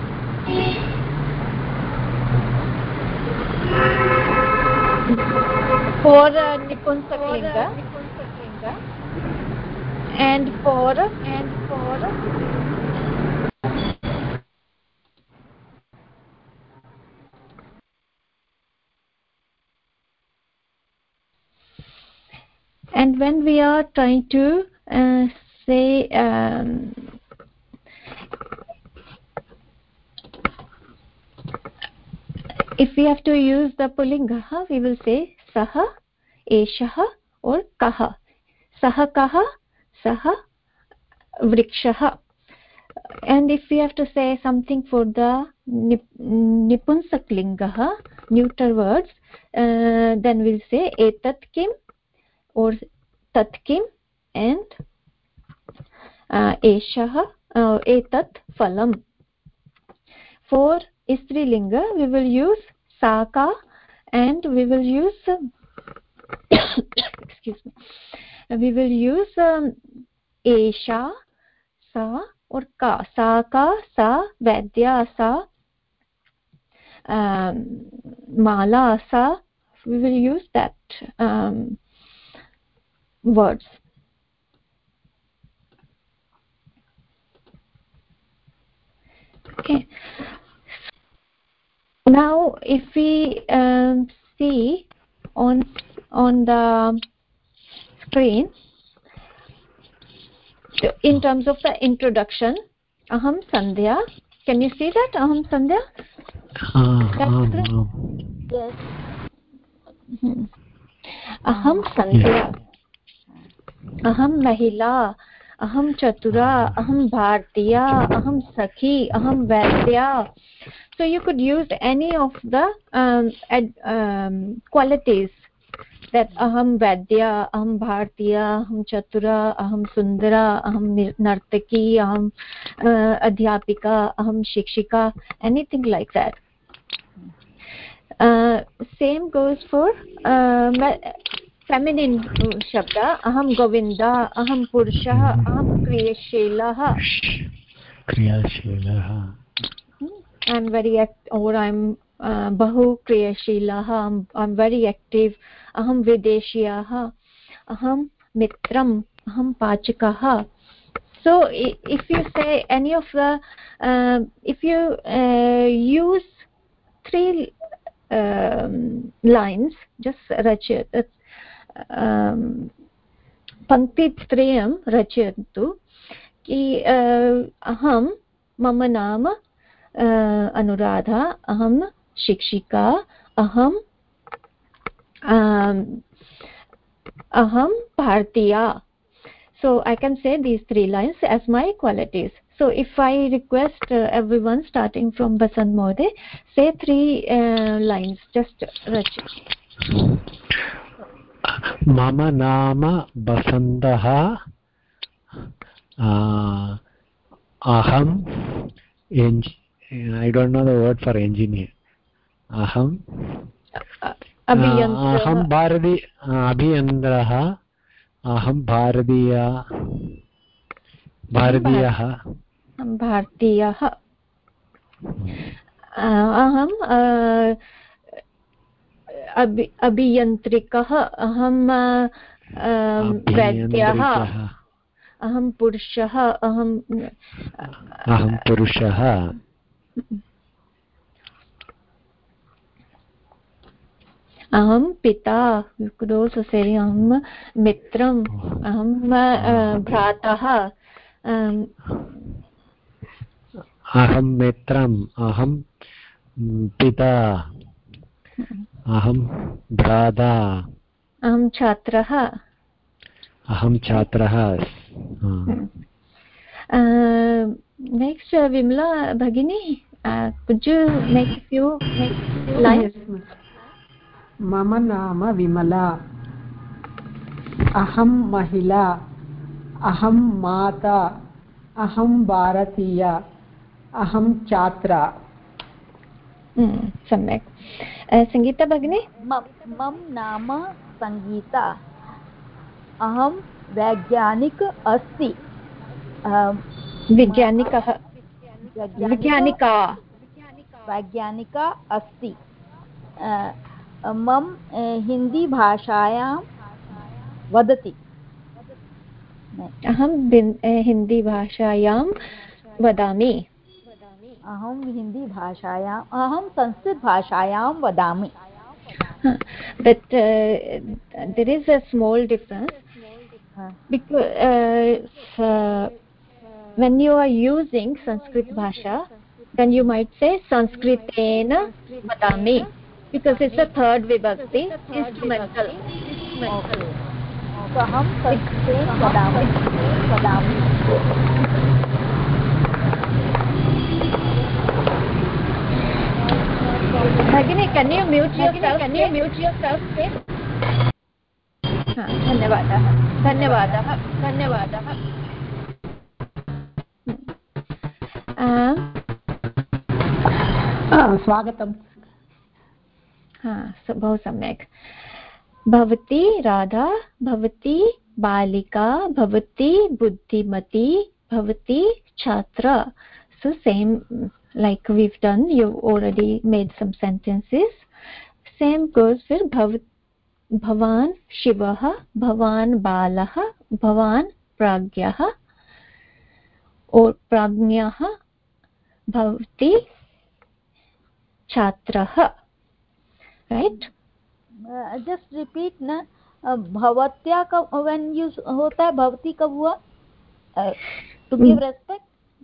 For uh, Nipunsaklinga, and for and for and when we are trying to uh, say um, if we have to use the pullinga, we will say saha, eshaha, or kaha. Saha kaha, saha vrikshaha. And if we have to say something for the nip, nipunsaklinga, neuter words, uh, then we'll say etat kim, or tat kim and uh, eshah uh, etat phalam. For Strilinga we will use saka and we will use excuse me we will use um, esha, sa or ka. Saka, sa, vaidya, sa, um, mala, sa. We will use that um, words. Okay. Now if we um, see on on the screen in terms of the introduction, aham sandhya, can you see that aham sandhya? uh, Yes. hmm. aham sandhya, aham mahila, aham chatura, aham bhartiya, aham sakhi, aham vaidya. So you could use any of the um, ad, um, qualities, that aham vaidya, aham bhartiya, aham chatura, aham sundara, aham nartaki, aham uh, adhyapika, aham shikshika, anything like that. Uh, same goes for uh, feminine shabda, aham govinda, aham purushah, aham kriyashilah. kriyashilah. I'm very act or I'm uh, bahu kriyashilah, I'm, I'm very active. Aham videshiyah, aham mitram, aham pachikah. So if you say any of the uh, if you uh, use three um, lines, just rachayat um, pankti trayam rachayantu ki uh, aham mama nama Uh, Anuradha, aham shikshika, aham um, aham bhartiya. So I can say these three lines as my qualities. So if I request uh, everyone starting from Basant Mode, say three uh, lines, just Rachi. Mama nama Basantaha, uh, aham eng I don't know the word for engineer. Aham uh, aham bharati uh, abhiyandraha, aham bharatiya bharatiyah bhartiyah aham अभियन्त्रिकः अहं वैद्यः अहं पुरुषः अहं अहं पुरुषः अहं पिता अहं मित्रम् अहं भ्रातः अहं मित्रम् अहं पिता अहं भ्राता अहं छात्रः अहं छात्रः नेक्स्ट विमला भगिनी could you make a few lines? मम नाम विमला अहं महिला अहं माता अहं भारतीया अहं छात्रा सम्यक् संगीता भगिनी मम नाम संगीता अहं वैज्ञानिक अस्ति वैज्ञानिकः वैज्ञानिका वैज्ञानिका अस्ति मम हिंदी भाषायां वदति अहं हिंदी भाषायां वदामि अहं हिंदी भाषायां अहं संस्कृत भाषायां वदामि but uh, there is a small difference because uh, uh, when you are using Sanskrit bhasha, then you might say Sanskritena vadami because it's a third vibhakti, instrumental. Okay. So aham Sanskritena vadami vadami. Bhagini, can you mute yourself? Can you mute yourself, please? धन्यवादः धन्यवादः धन्यवादः स्वागतं बहु सम्यक् भवती राधा भवती बालिका भवती बुद्धिमती भवती छात्रा so same like we've done you've already made some sentences same goes for bhav bhavan shivah bhavan balah bhavan pragyah or pragnyah bhavati छात्रः right uh, just repeat na uh, bhavatya ka when you hota hai bhavati kab hua uh, to give respect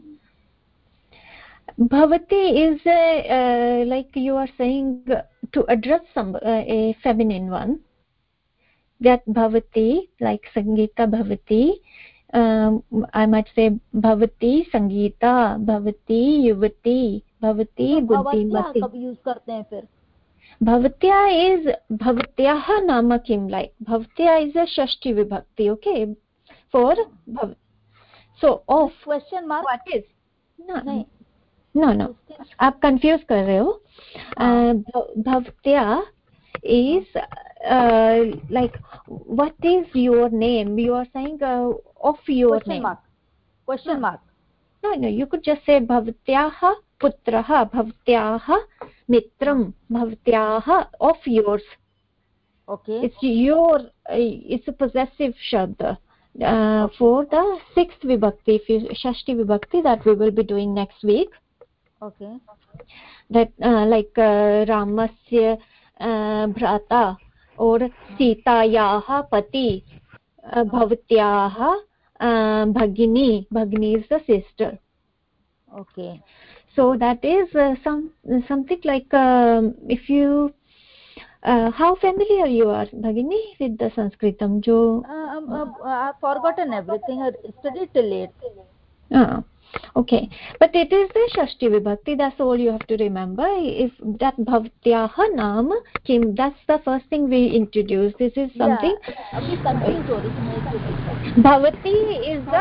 bhavati is a, uh, like you are saying to address some uh, a feminine one that bhavati like Sangeeta bhavati um, I might say bhavati Sangeeta bhavati yuvati bhavati तो buddhimati कब use करते हैं फिर bhavatya is bhavatyah nama kim like bhavatya is a shashti vibhakti okay for bhav so of question mark what is no नहीं no no आप confuse कर रहे हो bhavatya is uh, like what is your name you are saying uh, of your question name mark question mark no no you could just say bhavatyah putrah bhavatyah mitram bhavatyah of yours okay it's your uh, it's a possessive shabd uh, for the sixth vibhakti shashti vibhakti that we will be doing next week okay that uh, like uh, ramasya uh, bhrata or sitayah pati uh, bhavatyah uh, bhagini bhagini is the sister okay so that is uh, some something like um, if you uh, how familiar you are bhagini with the sanskritam jo uh, um, uh, I've forgotten everything I studied till late uh, okay but it is the shashti vibhakti that's all you have to remember if that bhavatyah naam kim that's the first thing we introduce this is something yeah abhi confused ho rahi bhavati is the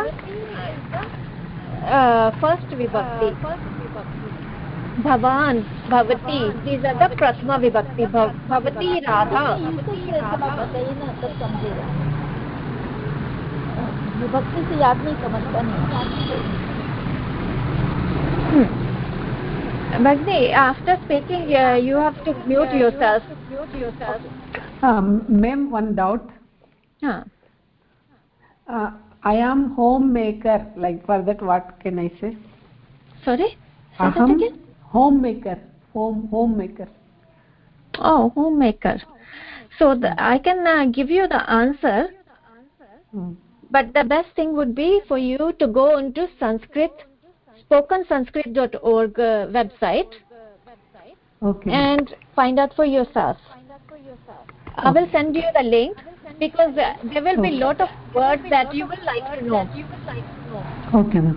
uh, first vibhakti bhavan bhavati these are the prathama vibhakti bhavati radha बताइए ना तब समझेगा विभक्ति से याद नहीं समझता नहीं Bhagni, after speaking uh, you have to mute yourself um, ma'am one doubt huh. uh, I am homemaker like for that what can I say sorry say Aham that again homemaker home homemaker oh homemaker so the, I can uh, give you the answer hmm. but the best thing would be for you to go into Sanskrit spoken sanskrit dot org uh, website okay and find out for yourself okay. I will send you the link because uh, there will be a lot of words that you will like to know okay ma'am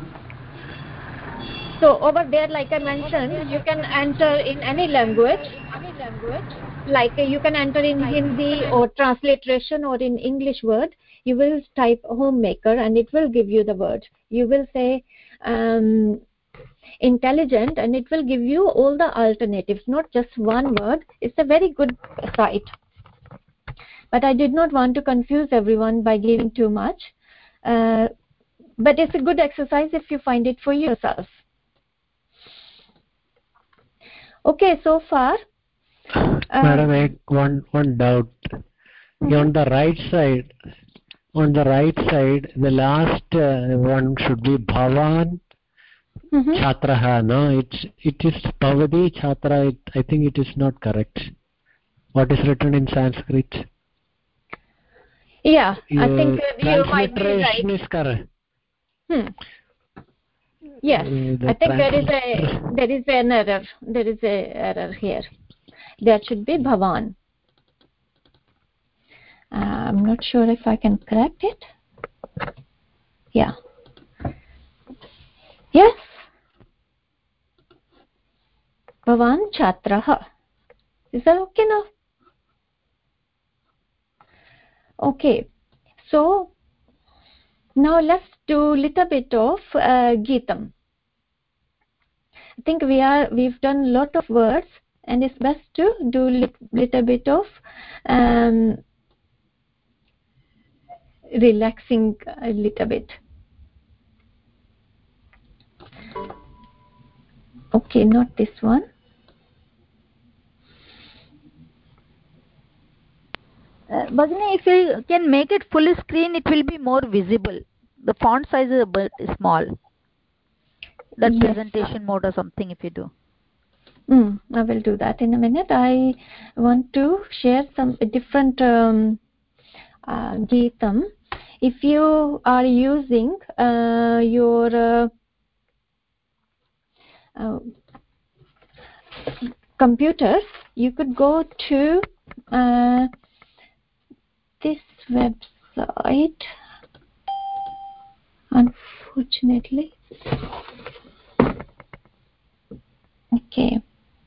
so over there like I mentioned you can enter in any language like uh, you can enter in Hindi or transliteration or in English word you will type homemaker and it will give you the word you will say um, intelligent and it will give you all the alternatives not just one word it's a very good site but I did not want to confuse everyone by giving too much uh, but it's a good exercise if you find it for yourself okay so far uh, madam I one one doubt mm-hmm. on the right side on the right side the last uh, one should be bhavan mm-hmm. Chhatraha no it's it is bhavati chhatra it, I think it is not correct what is written in Sanskrit yeah Your I think uh, you might be right is correct hmm. yes uh, I think there is a there is an error there is a error here there should be bhavan uh, I'm not sure if I can correct it yeah yes bhavan chhatrah is that okay now Okay, so now let's do little bit of uh, Geetam. I think we are we've done a lot of words, and it's best to do li little bit of um, relaxing a little bit. Okay, not this one. Uh, Bhagini, if you can make it full screen, it will be more visible. The font size is a bit small. That Yes. presentation mode or something if you do. Mm, I will do that in a minute. I want to share some different um, uh, Geetam. If you are using uh, your uh, uh, computers, you could go to uh, this website. Unfortunately, okay.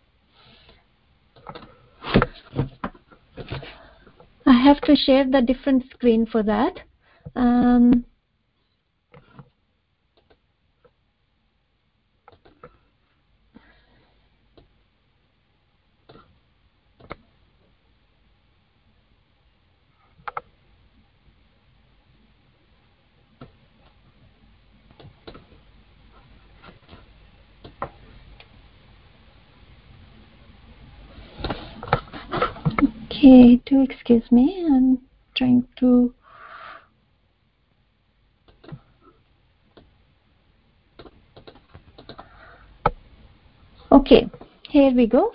I have to share the different screen for that. Um, okay, do excuse me. I'm trying to. Okay, here we go.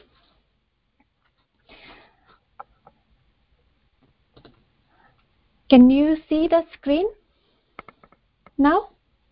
Can you see the screen now?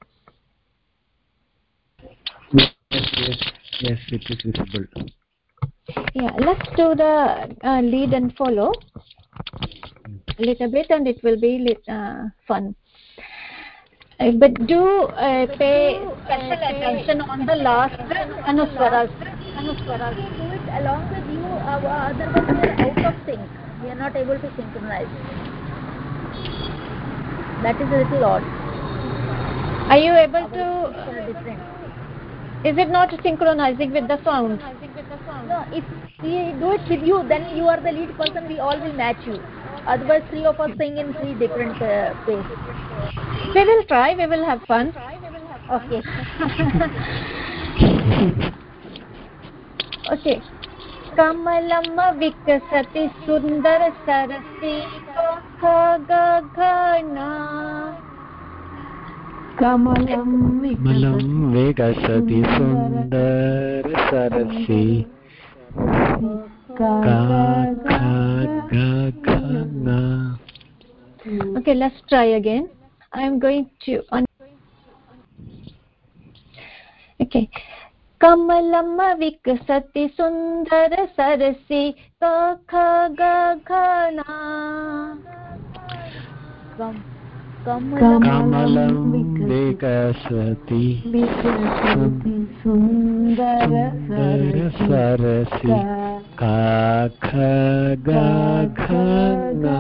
Yes, yes, yes, it is visible. Yeah, let's do the uh, lead and follow a little bit, and it will be lit, uh, fun. Uh, but do uh, pay special attention on the last anuswaras. Anuswaras. We do it along with you, uh, otherwise we are out of sync. We are not able to synchronize. That is a little odd. Are you able Our to? speech are different. Is it not synchronizing with the sound? No, if we do it with you, then you are the lead person. We all will match you. Otherwise, three of us sing in three different uh, ways. We will try. We will have fun. Okay. Okay. Kamalam vikasati sundar sarasi kakhagana. Kamalam Malam Vegasati Sundar Sarasi Kakagana. Okay, let's try again. I am going to. Okay. Kamalam vikasati sundar sarasi kakhagana. Kamalam Vikasati Sundara Sarasi Kakhagana.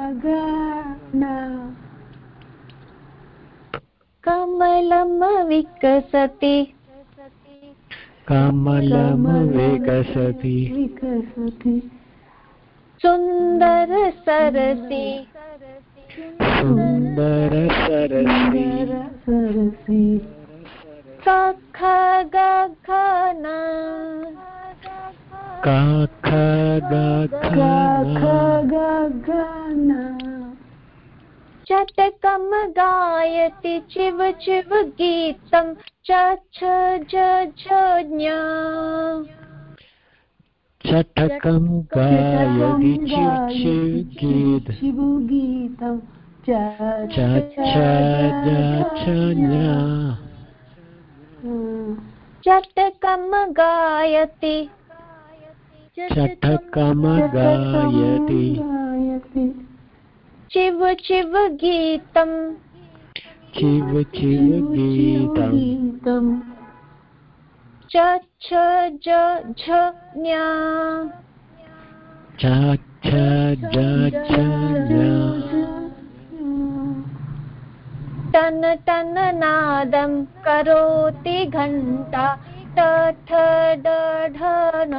Kamalam vikasati Kamalam Vikasati Sundara sarasi Sundara Sarasi Kakhagana. Kakhagana. Chatakam gayati chiv chiv geetam cha cha ja ja nya. Chatakam gayati chiv chiv Geetam cha cha cha ja cha nya. Chatakam gayati Chatakam gayati chiv chiv geetam chiv chiv geetam cha cha ja ja nya. cha cha ja cha nya. टन टन नादं करोति घण्टा ठ ड ढ न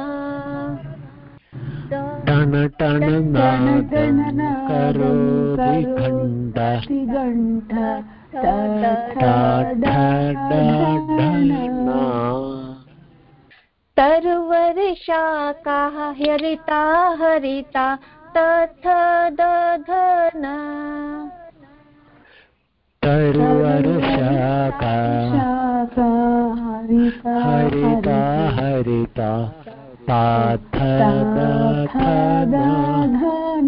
ton टन नादं करोति घण्टा ठ ठ ड ढ न तरुवर्षाकाः हरिता हरिता तथ दधन तरुवर्षाकाः हरिता हरिता तथ दधन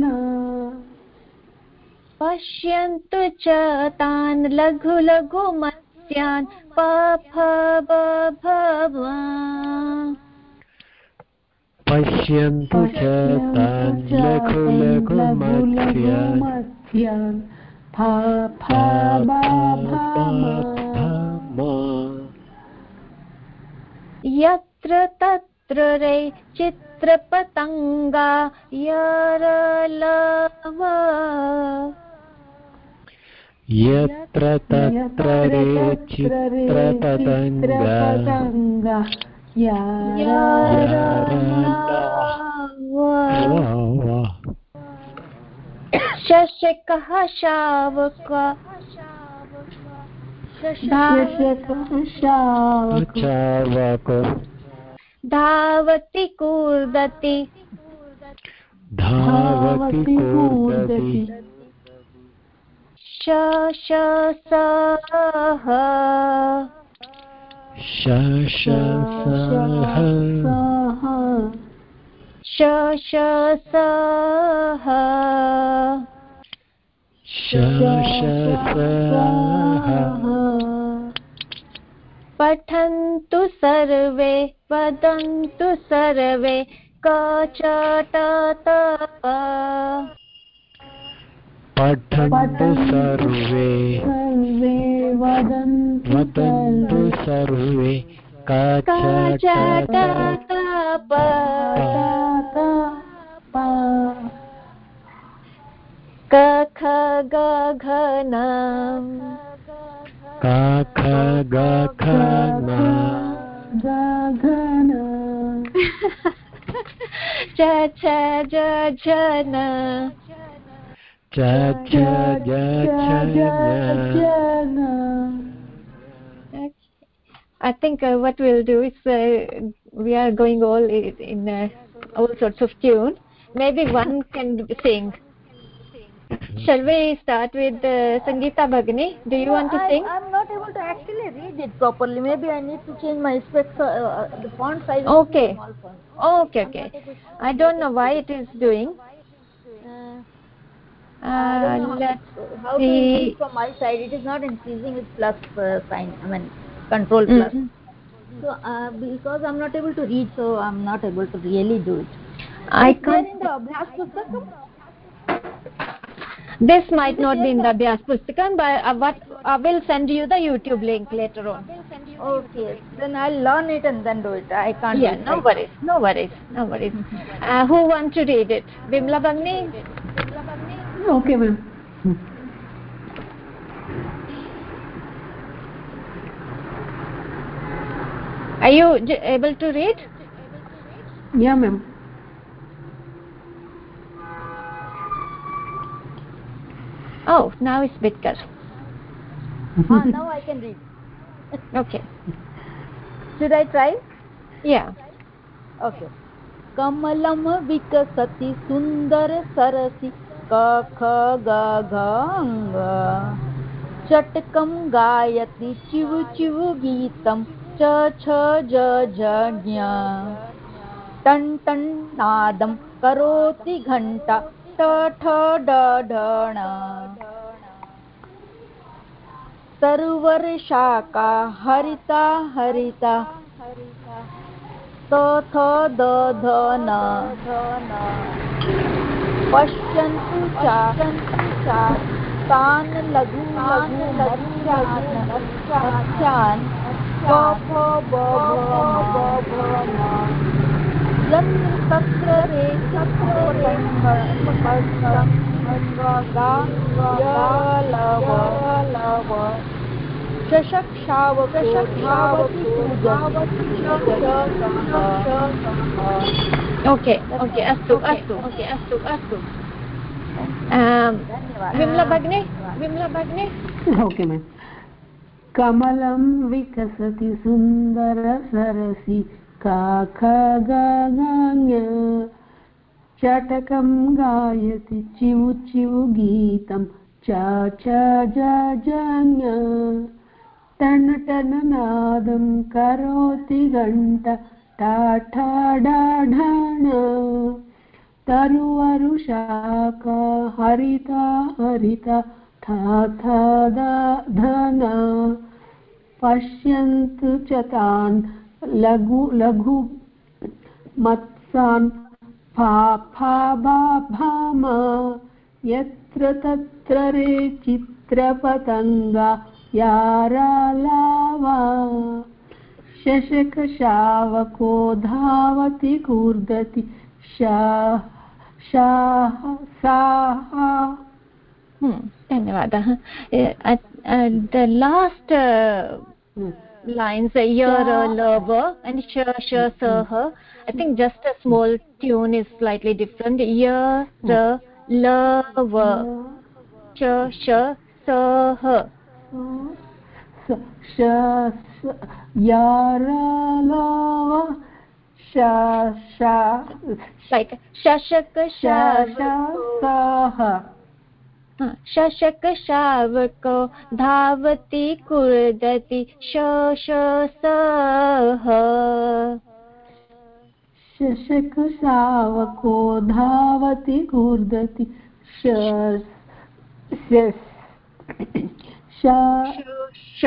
पश्यन्तु च तान् लघु लघु मत्स्यान् पफ बभवा पश्यन्तु च तान् लघु लघु मत्स्यान् यत्र तत्र रे चित्रपतंगा यरलव यत्र तत्र रे चित्रपतंगा शशकः शावक शावक धावति कूर्दति धावति कूर्दति शशसः शशसः शशसः शशसः पठन्तु सर्वे वदन्तु सर्वे कचटतप पठन्तु सर्वे वदन्तु सर्वे कचटतप कख गघन कख गघन च छ ज झन च छ ज झन. I think uh, what we'll do is uh, we are going all in, in uh, all sorts of tune. Maybe one can sing. Shall we start with uh, Sangeeta Bhagini? Do you no, want to I, sing? I'm not able to actually read it properly. Maybe I need to change my specs. Uh, the font size is Okay. small font. Okay, okay. I don't know why it is doing. Uh, Uh, I don't know let's how, how to see. increase from my side. It is not increasing with plus uh, sign. I mean control plus. Mm-hmm. So uh, because I'm not able to read, so I'm not able to really do it. I Is there can't. in the Abhyas Pustakam? This might not be in the Abhyas Pustakam, but uh, what I will send you the YouTube link later on. Okay, then I'll learn it and then do it. I can't Yeah, do it. no worries, no worries, no worries. Uh, who wants to read it? Vimla Bhagini? Okay, ma'am. Are you j- able to read? Yeah, ma'am. Oh, now it's Bitkar. Ah, now I can read. Okay. Should I try? Yeah. Okay. Kamalam vikasati sundar sarasi kakha gaganga chatkam gayati chivu chivu geetam cha cha ja ja nya tan tan nadam karoti ghanta ta tha da dhana sarvarshaka harita harita तथ दधन पश्यन्तु चा तान् लघु लघु मत्स्यान् puff बभम यत्र तत्र रे चित्रपतङ्गा यरलव शशक शावको धावति ओके ओके अस्तु अस्तु ओके अस्तु अस्तु विमला भगिनी विमला भगिनी ओके मैम कमलं विकसति सुन्दर सरसि काकगगन्य चटकं गायति चिवु चिवु गीतं च च जजन्य टन टन नादं करोति घण्टा टाठा डाढण तरुवरुशाका हरिता हरिता था था धन पश्यन्तु च तान् लघु लघु मत्सान् फा फा बा भाम यत्र तत्र रे चित्रपतङ्गा यारालावा शशकशावको धावति कूर्दति शाह शाह साह धन्यवादः the last uh, lines yara lava and sh sh sah I think just a small tune is slightly different yara lava sh sh sah sh yara lava sha sha like shashaka shashaka शशक शावको धावति कूर्दति शशसः शशक शावको धावति कूर्दति श श श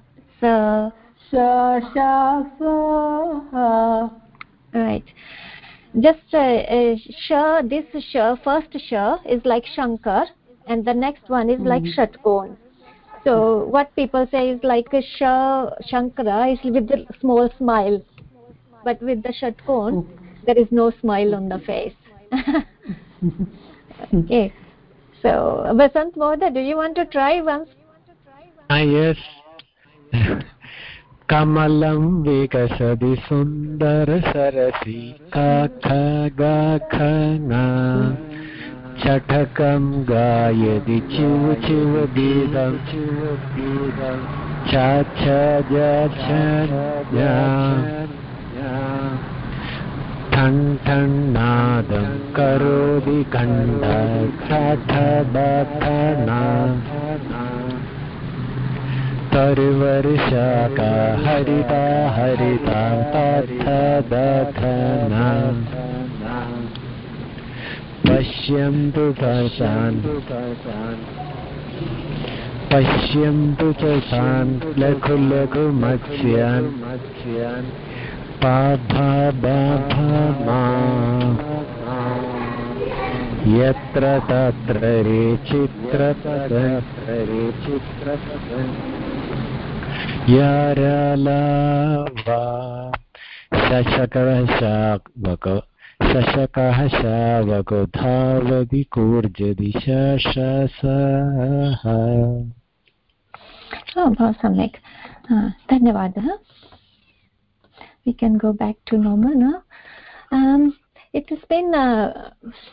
right just uh, uh, sh this sh first sh is like shankar and the next one is like Shatkon. So what people say is like a sh shankara is with the small smile, but with the Shatkon there is no smile on the face. Okay, so Vasant Moda, do you want to try once? Ah yes. Kamalam vikasati sundara sarasi kakha gakhana Chatakam gayati chivu chivu geetam chivu geetam cha cha ja cha ja than than nadam karodi khanda tha tha da tha na tarvarshaka harita harita ta tha da tha na पश्यन्तु तान् पश्यन्तु च तान् लघु लघु मत्स्यान् पा भा बा भा मा यत्र तत्र रे चित्रपतत्र रे चित्रपतन् यारालावा शशकः शावको शशकः शावको धावति कूर्जति शशसः Oh, बहुत सम्यक् धन्यवादः. We can go back to normal now. Um, it has been uh,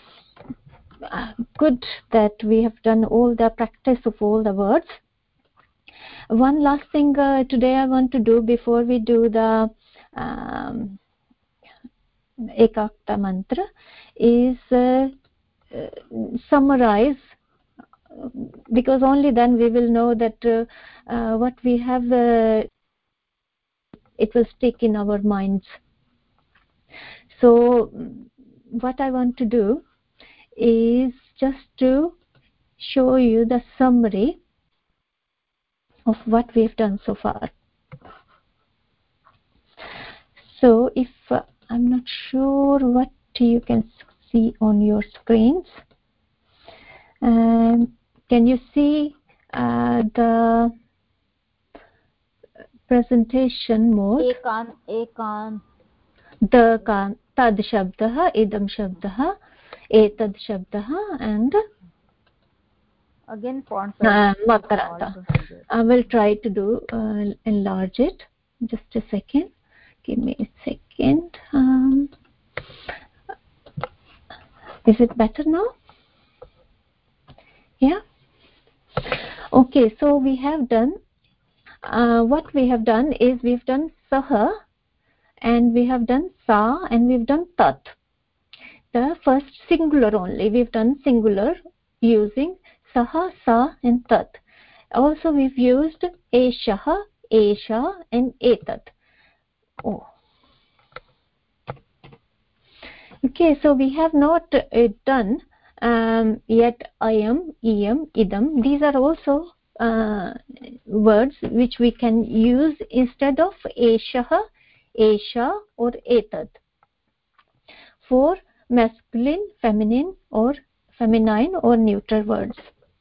good that we have done all the practice of all the words. One last thing uh, today I want to do before we do the um, Ekakta mantra is uh, uh, summarize, because only then we will know that uh, uh, what we have uh, it will stick in our minds. So what I want to do is just to show you the summary of what we've done so far. So if uh, I'm not sure what you can see on your screens. Um, can you see uh, the presentation mode? Ekan, ekan. The kan, tad shabdah, idam shabdah, etad shabdah, and again font uh, makaranta. I will try to do uh, enlarge it. Just a second. Give me a second. Um, is it better now? Yeah. Okay, so we have done uh, what we have done is we've done saha, and we have done sa, and we've done tat. The first singular only we've done singular using saha, sa, and tat. Also we've used eshaha, esha, and etat. Oh. Okay, so we have not uh, done um, yet ayam, iyam, idam. These are also uh, words which we can use instead of eshaha, esha, or etat for masculine, feminine, or feminine or neutral words.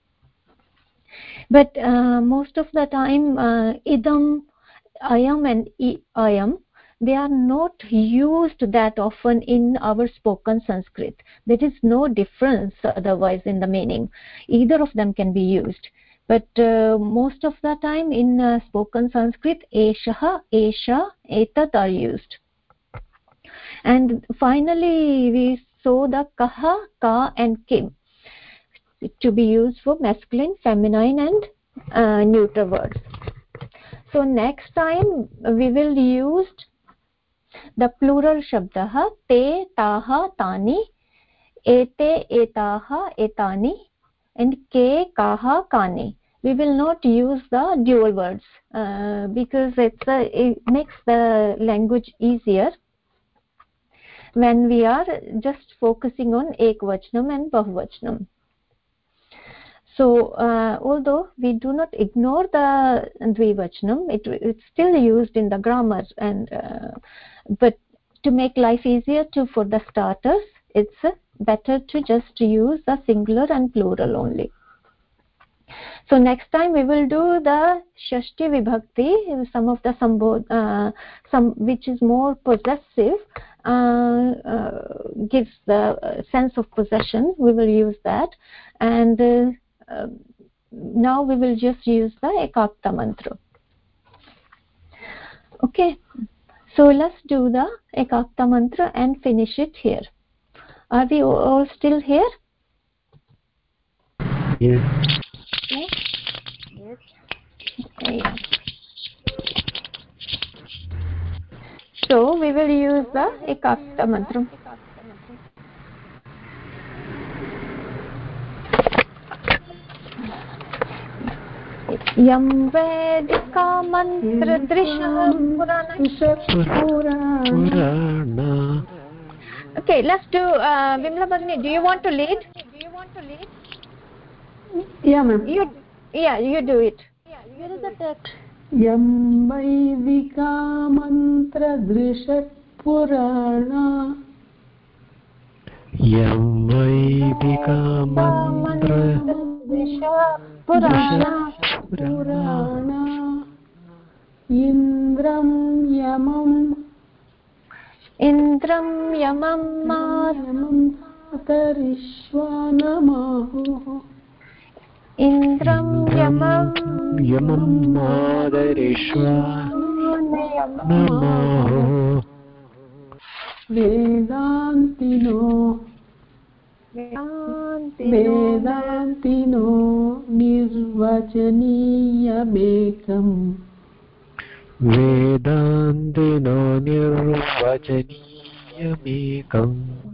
But uh, most of the time, uh, idam, ayam, and I, ayam, they are not used that often in our spoken Sanskrit. There is no difference otherwise in the meaning. Either of them can be used. But uh, most of the time in uh, spoken Sanskrit, eshaha, esha, etat are used. And finally, we saw the kaha, ka, and kim to be used for masculine, feminine, and uh, neuter words. So next time we will use the plural shabdah te, taha, tani, ete, etaha, etani, and ke, kaha, kani. We will not use the dual words uh, because it's a, it makes the language easier when we are just focusing on ekvachanam and bahuvachanam. So uh, although we do not ignore the dvivachanam, it, it's still used in the grammar, and uh, but to make life easier to for the starters, it's uh, better to just use the singular and plural only. So next time we will do the Shashti Vibhakti, some of the sambodh, uh, some which is more possessive, uh, uh, gives the sense of possession. We will use that, and uh, uh, now we will just use the Ekakta mantra. Okay, so let's do the Ekakta mantra and finish it here. Are we all still here? Yes. Yes. Yes. Okay. So we will use the Ekakta mantra. Yam Vedika mantra drisham purana. Okay, let's do uh, Vimla Bhagini. Do you want to lead? Do you want to lead? Yeah, ma'am. You, yeah, you do it. Where is the text? Yam Vaidika mantra drishat purana. Yam Vaidika mantra drishat purana. Purana. Indram yamam. Indram yamam Yamam Atarishwanamahu. Indram yamam Yamam Madarishwa Namaho. Vedantino Vedantino Nirvajaniyamekam. Vedantino Nirvajaniyamekam.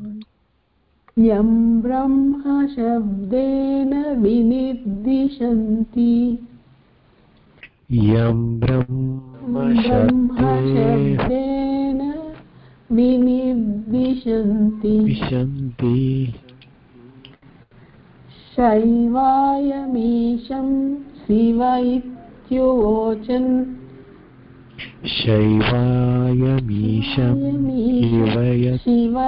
Yam Brahma Shabdena Viniddishanti. Yam Brahma Shabdena Viniddishanti. Vishanti. Shaivayamisham Siva Ityovochan. Shaivayamisham Shiva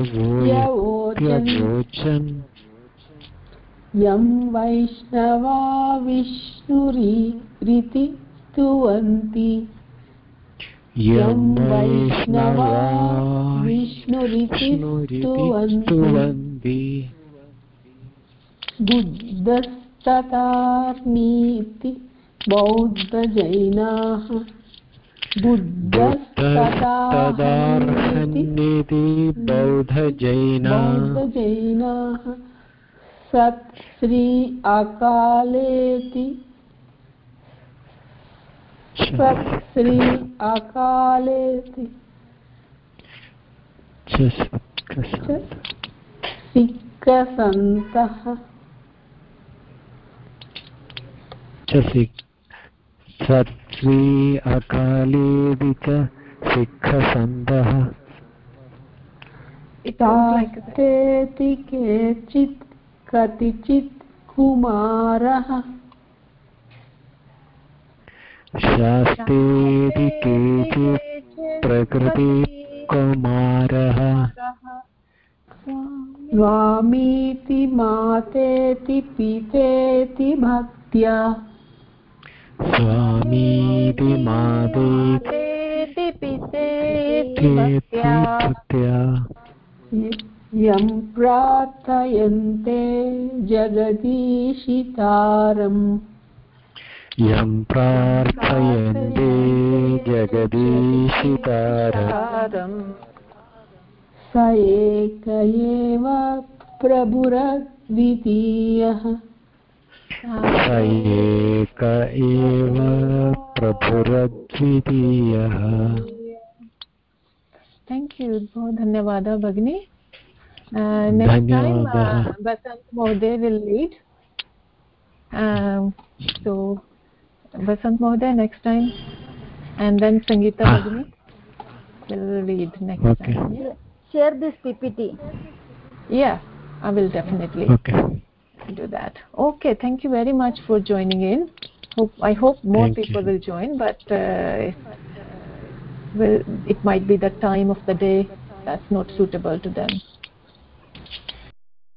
Ityavochan. Yam Vaishnava Vishnuri Riti Stuvanti. Yam Vaishnava Vishnuriti Stuvanti. Stuvanti. Buddhastatarniti बौद्धजैनाः बुद्धस्तदार्हन्निति बौद्धजैना बौद्धजैनाः सत् श्री अकालेति सत् श्री अकालेति सिक्खसन्तः सत् श्री अकालेति च सिक्खसन्तः तास्तेति केचित् कतिचित् कुमारः शास्तेति केचित् प्रकृतिकुमारः स्वामीति मातेति पितेति भक्त्या स्वामीति मातेति पितेति भक्त्या यं प्रार्थयन्ते जगदीशितारम् यं प्रार्थयन्ते जगदीशितारम् स एक एव प्रभुरद्वितीयः स एक एव प्रभुरद्वितीयः थैंक यू बहुत धन्यवाद भगिनी नेक्स्ट टाइम बसंत महोदय will lead so Basant Mohoday next time and then Sangeeta ah. Bhagini will lead next okay. time. Yeah. Share this P P T. Yeah, I will definitely okay. do that. Okay, thank you very much for joining in. Hope, I hope more thank people you. will join, but uh, will, it might be the time of the day that's not suitable to them.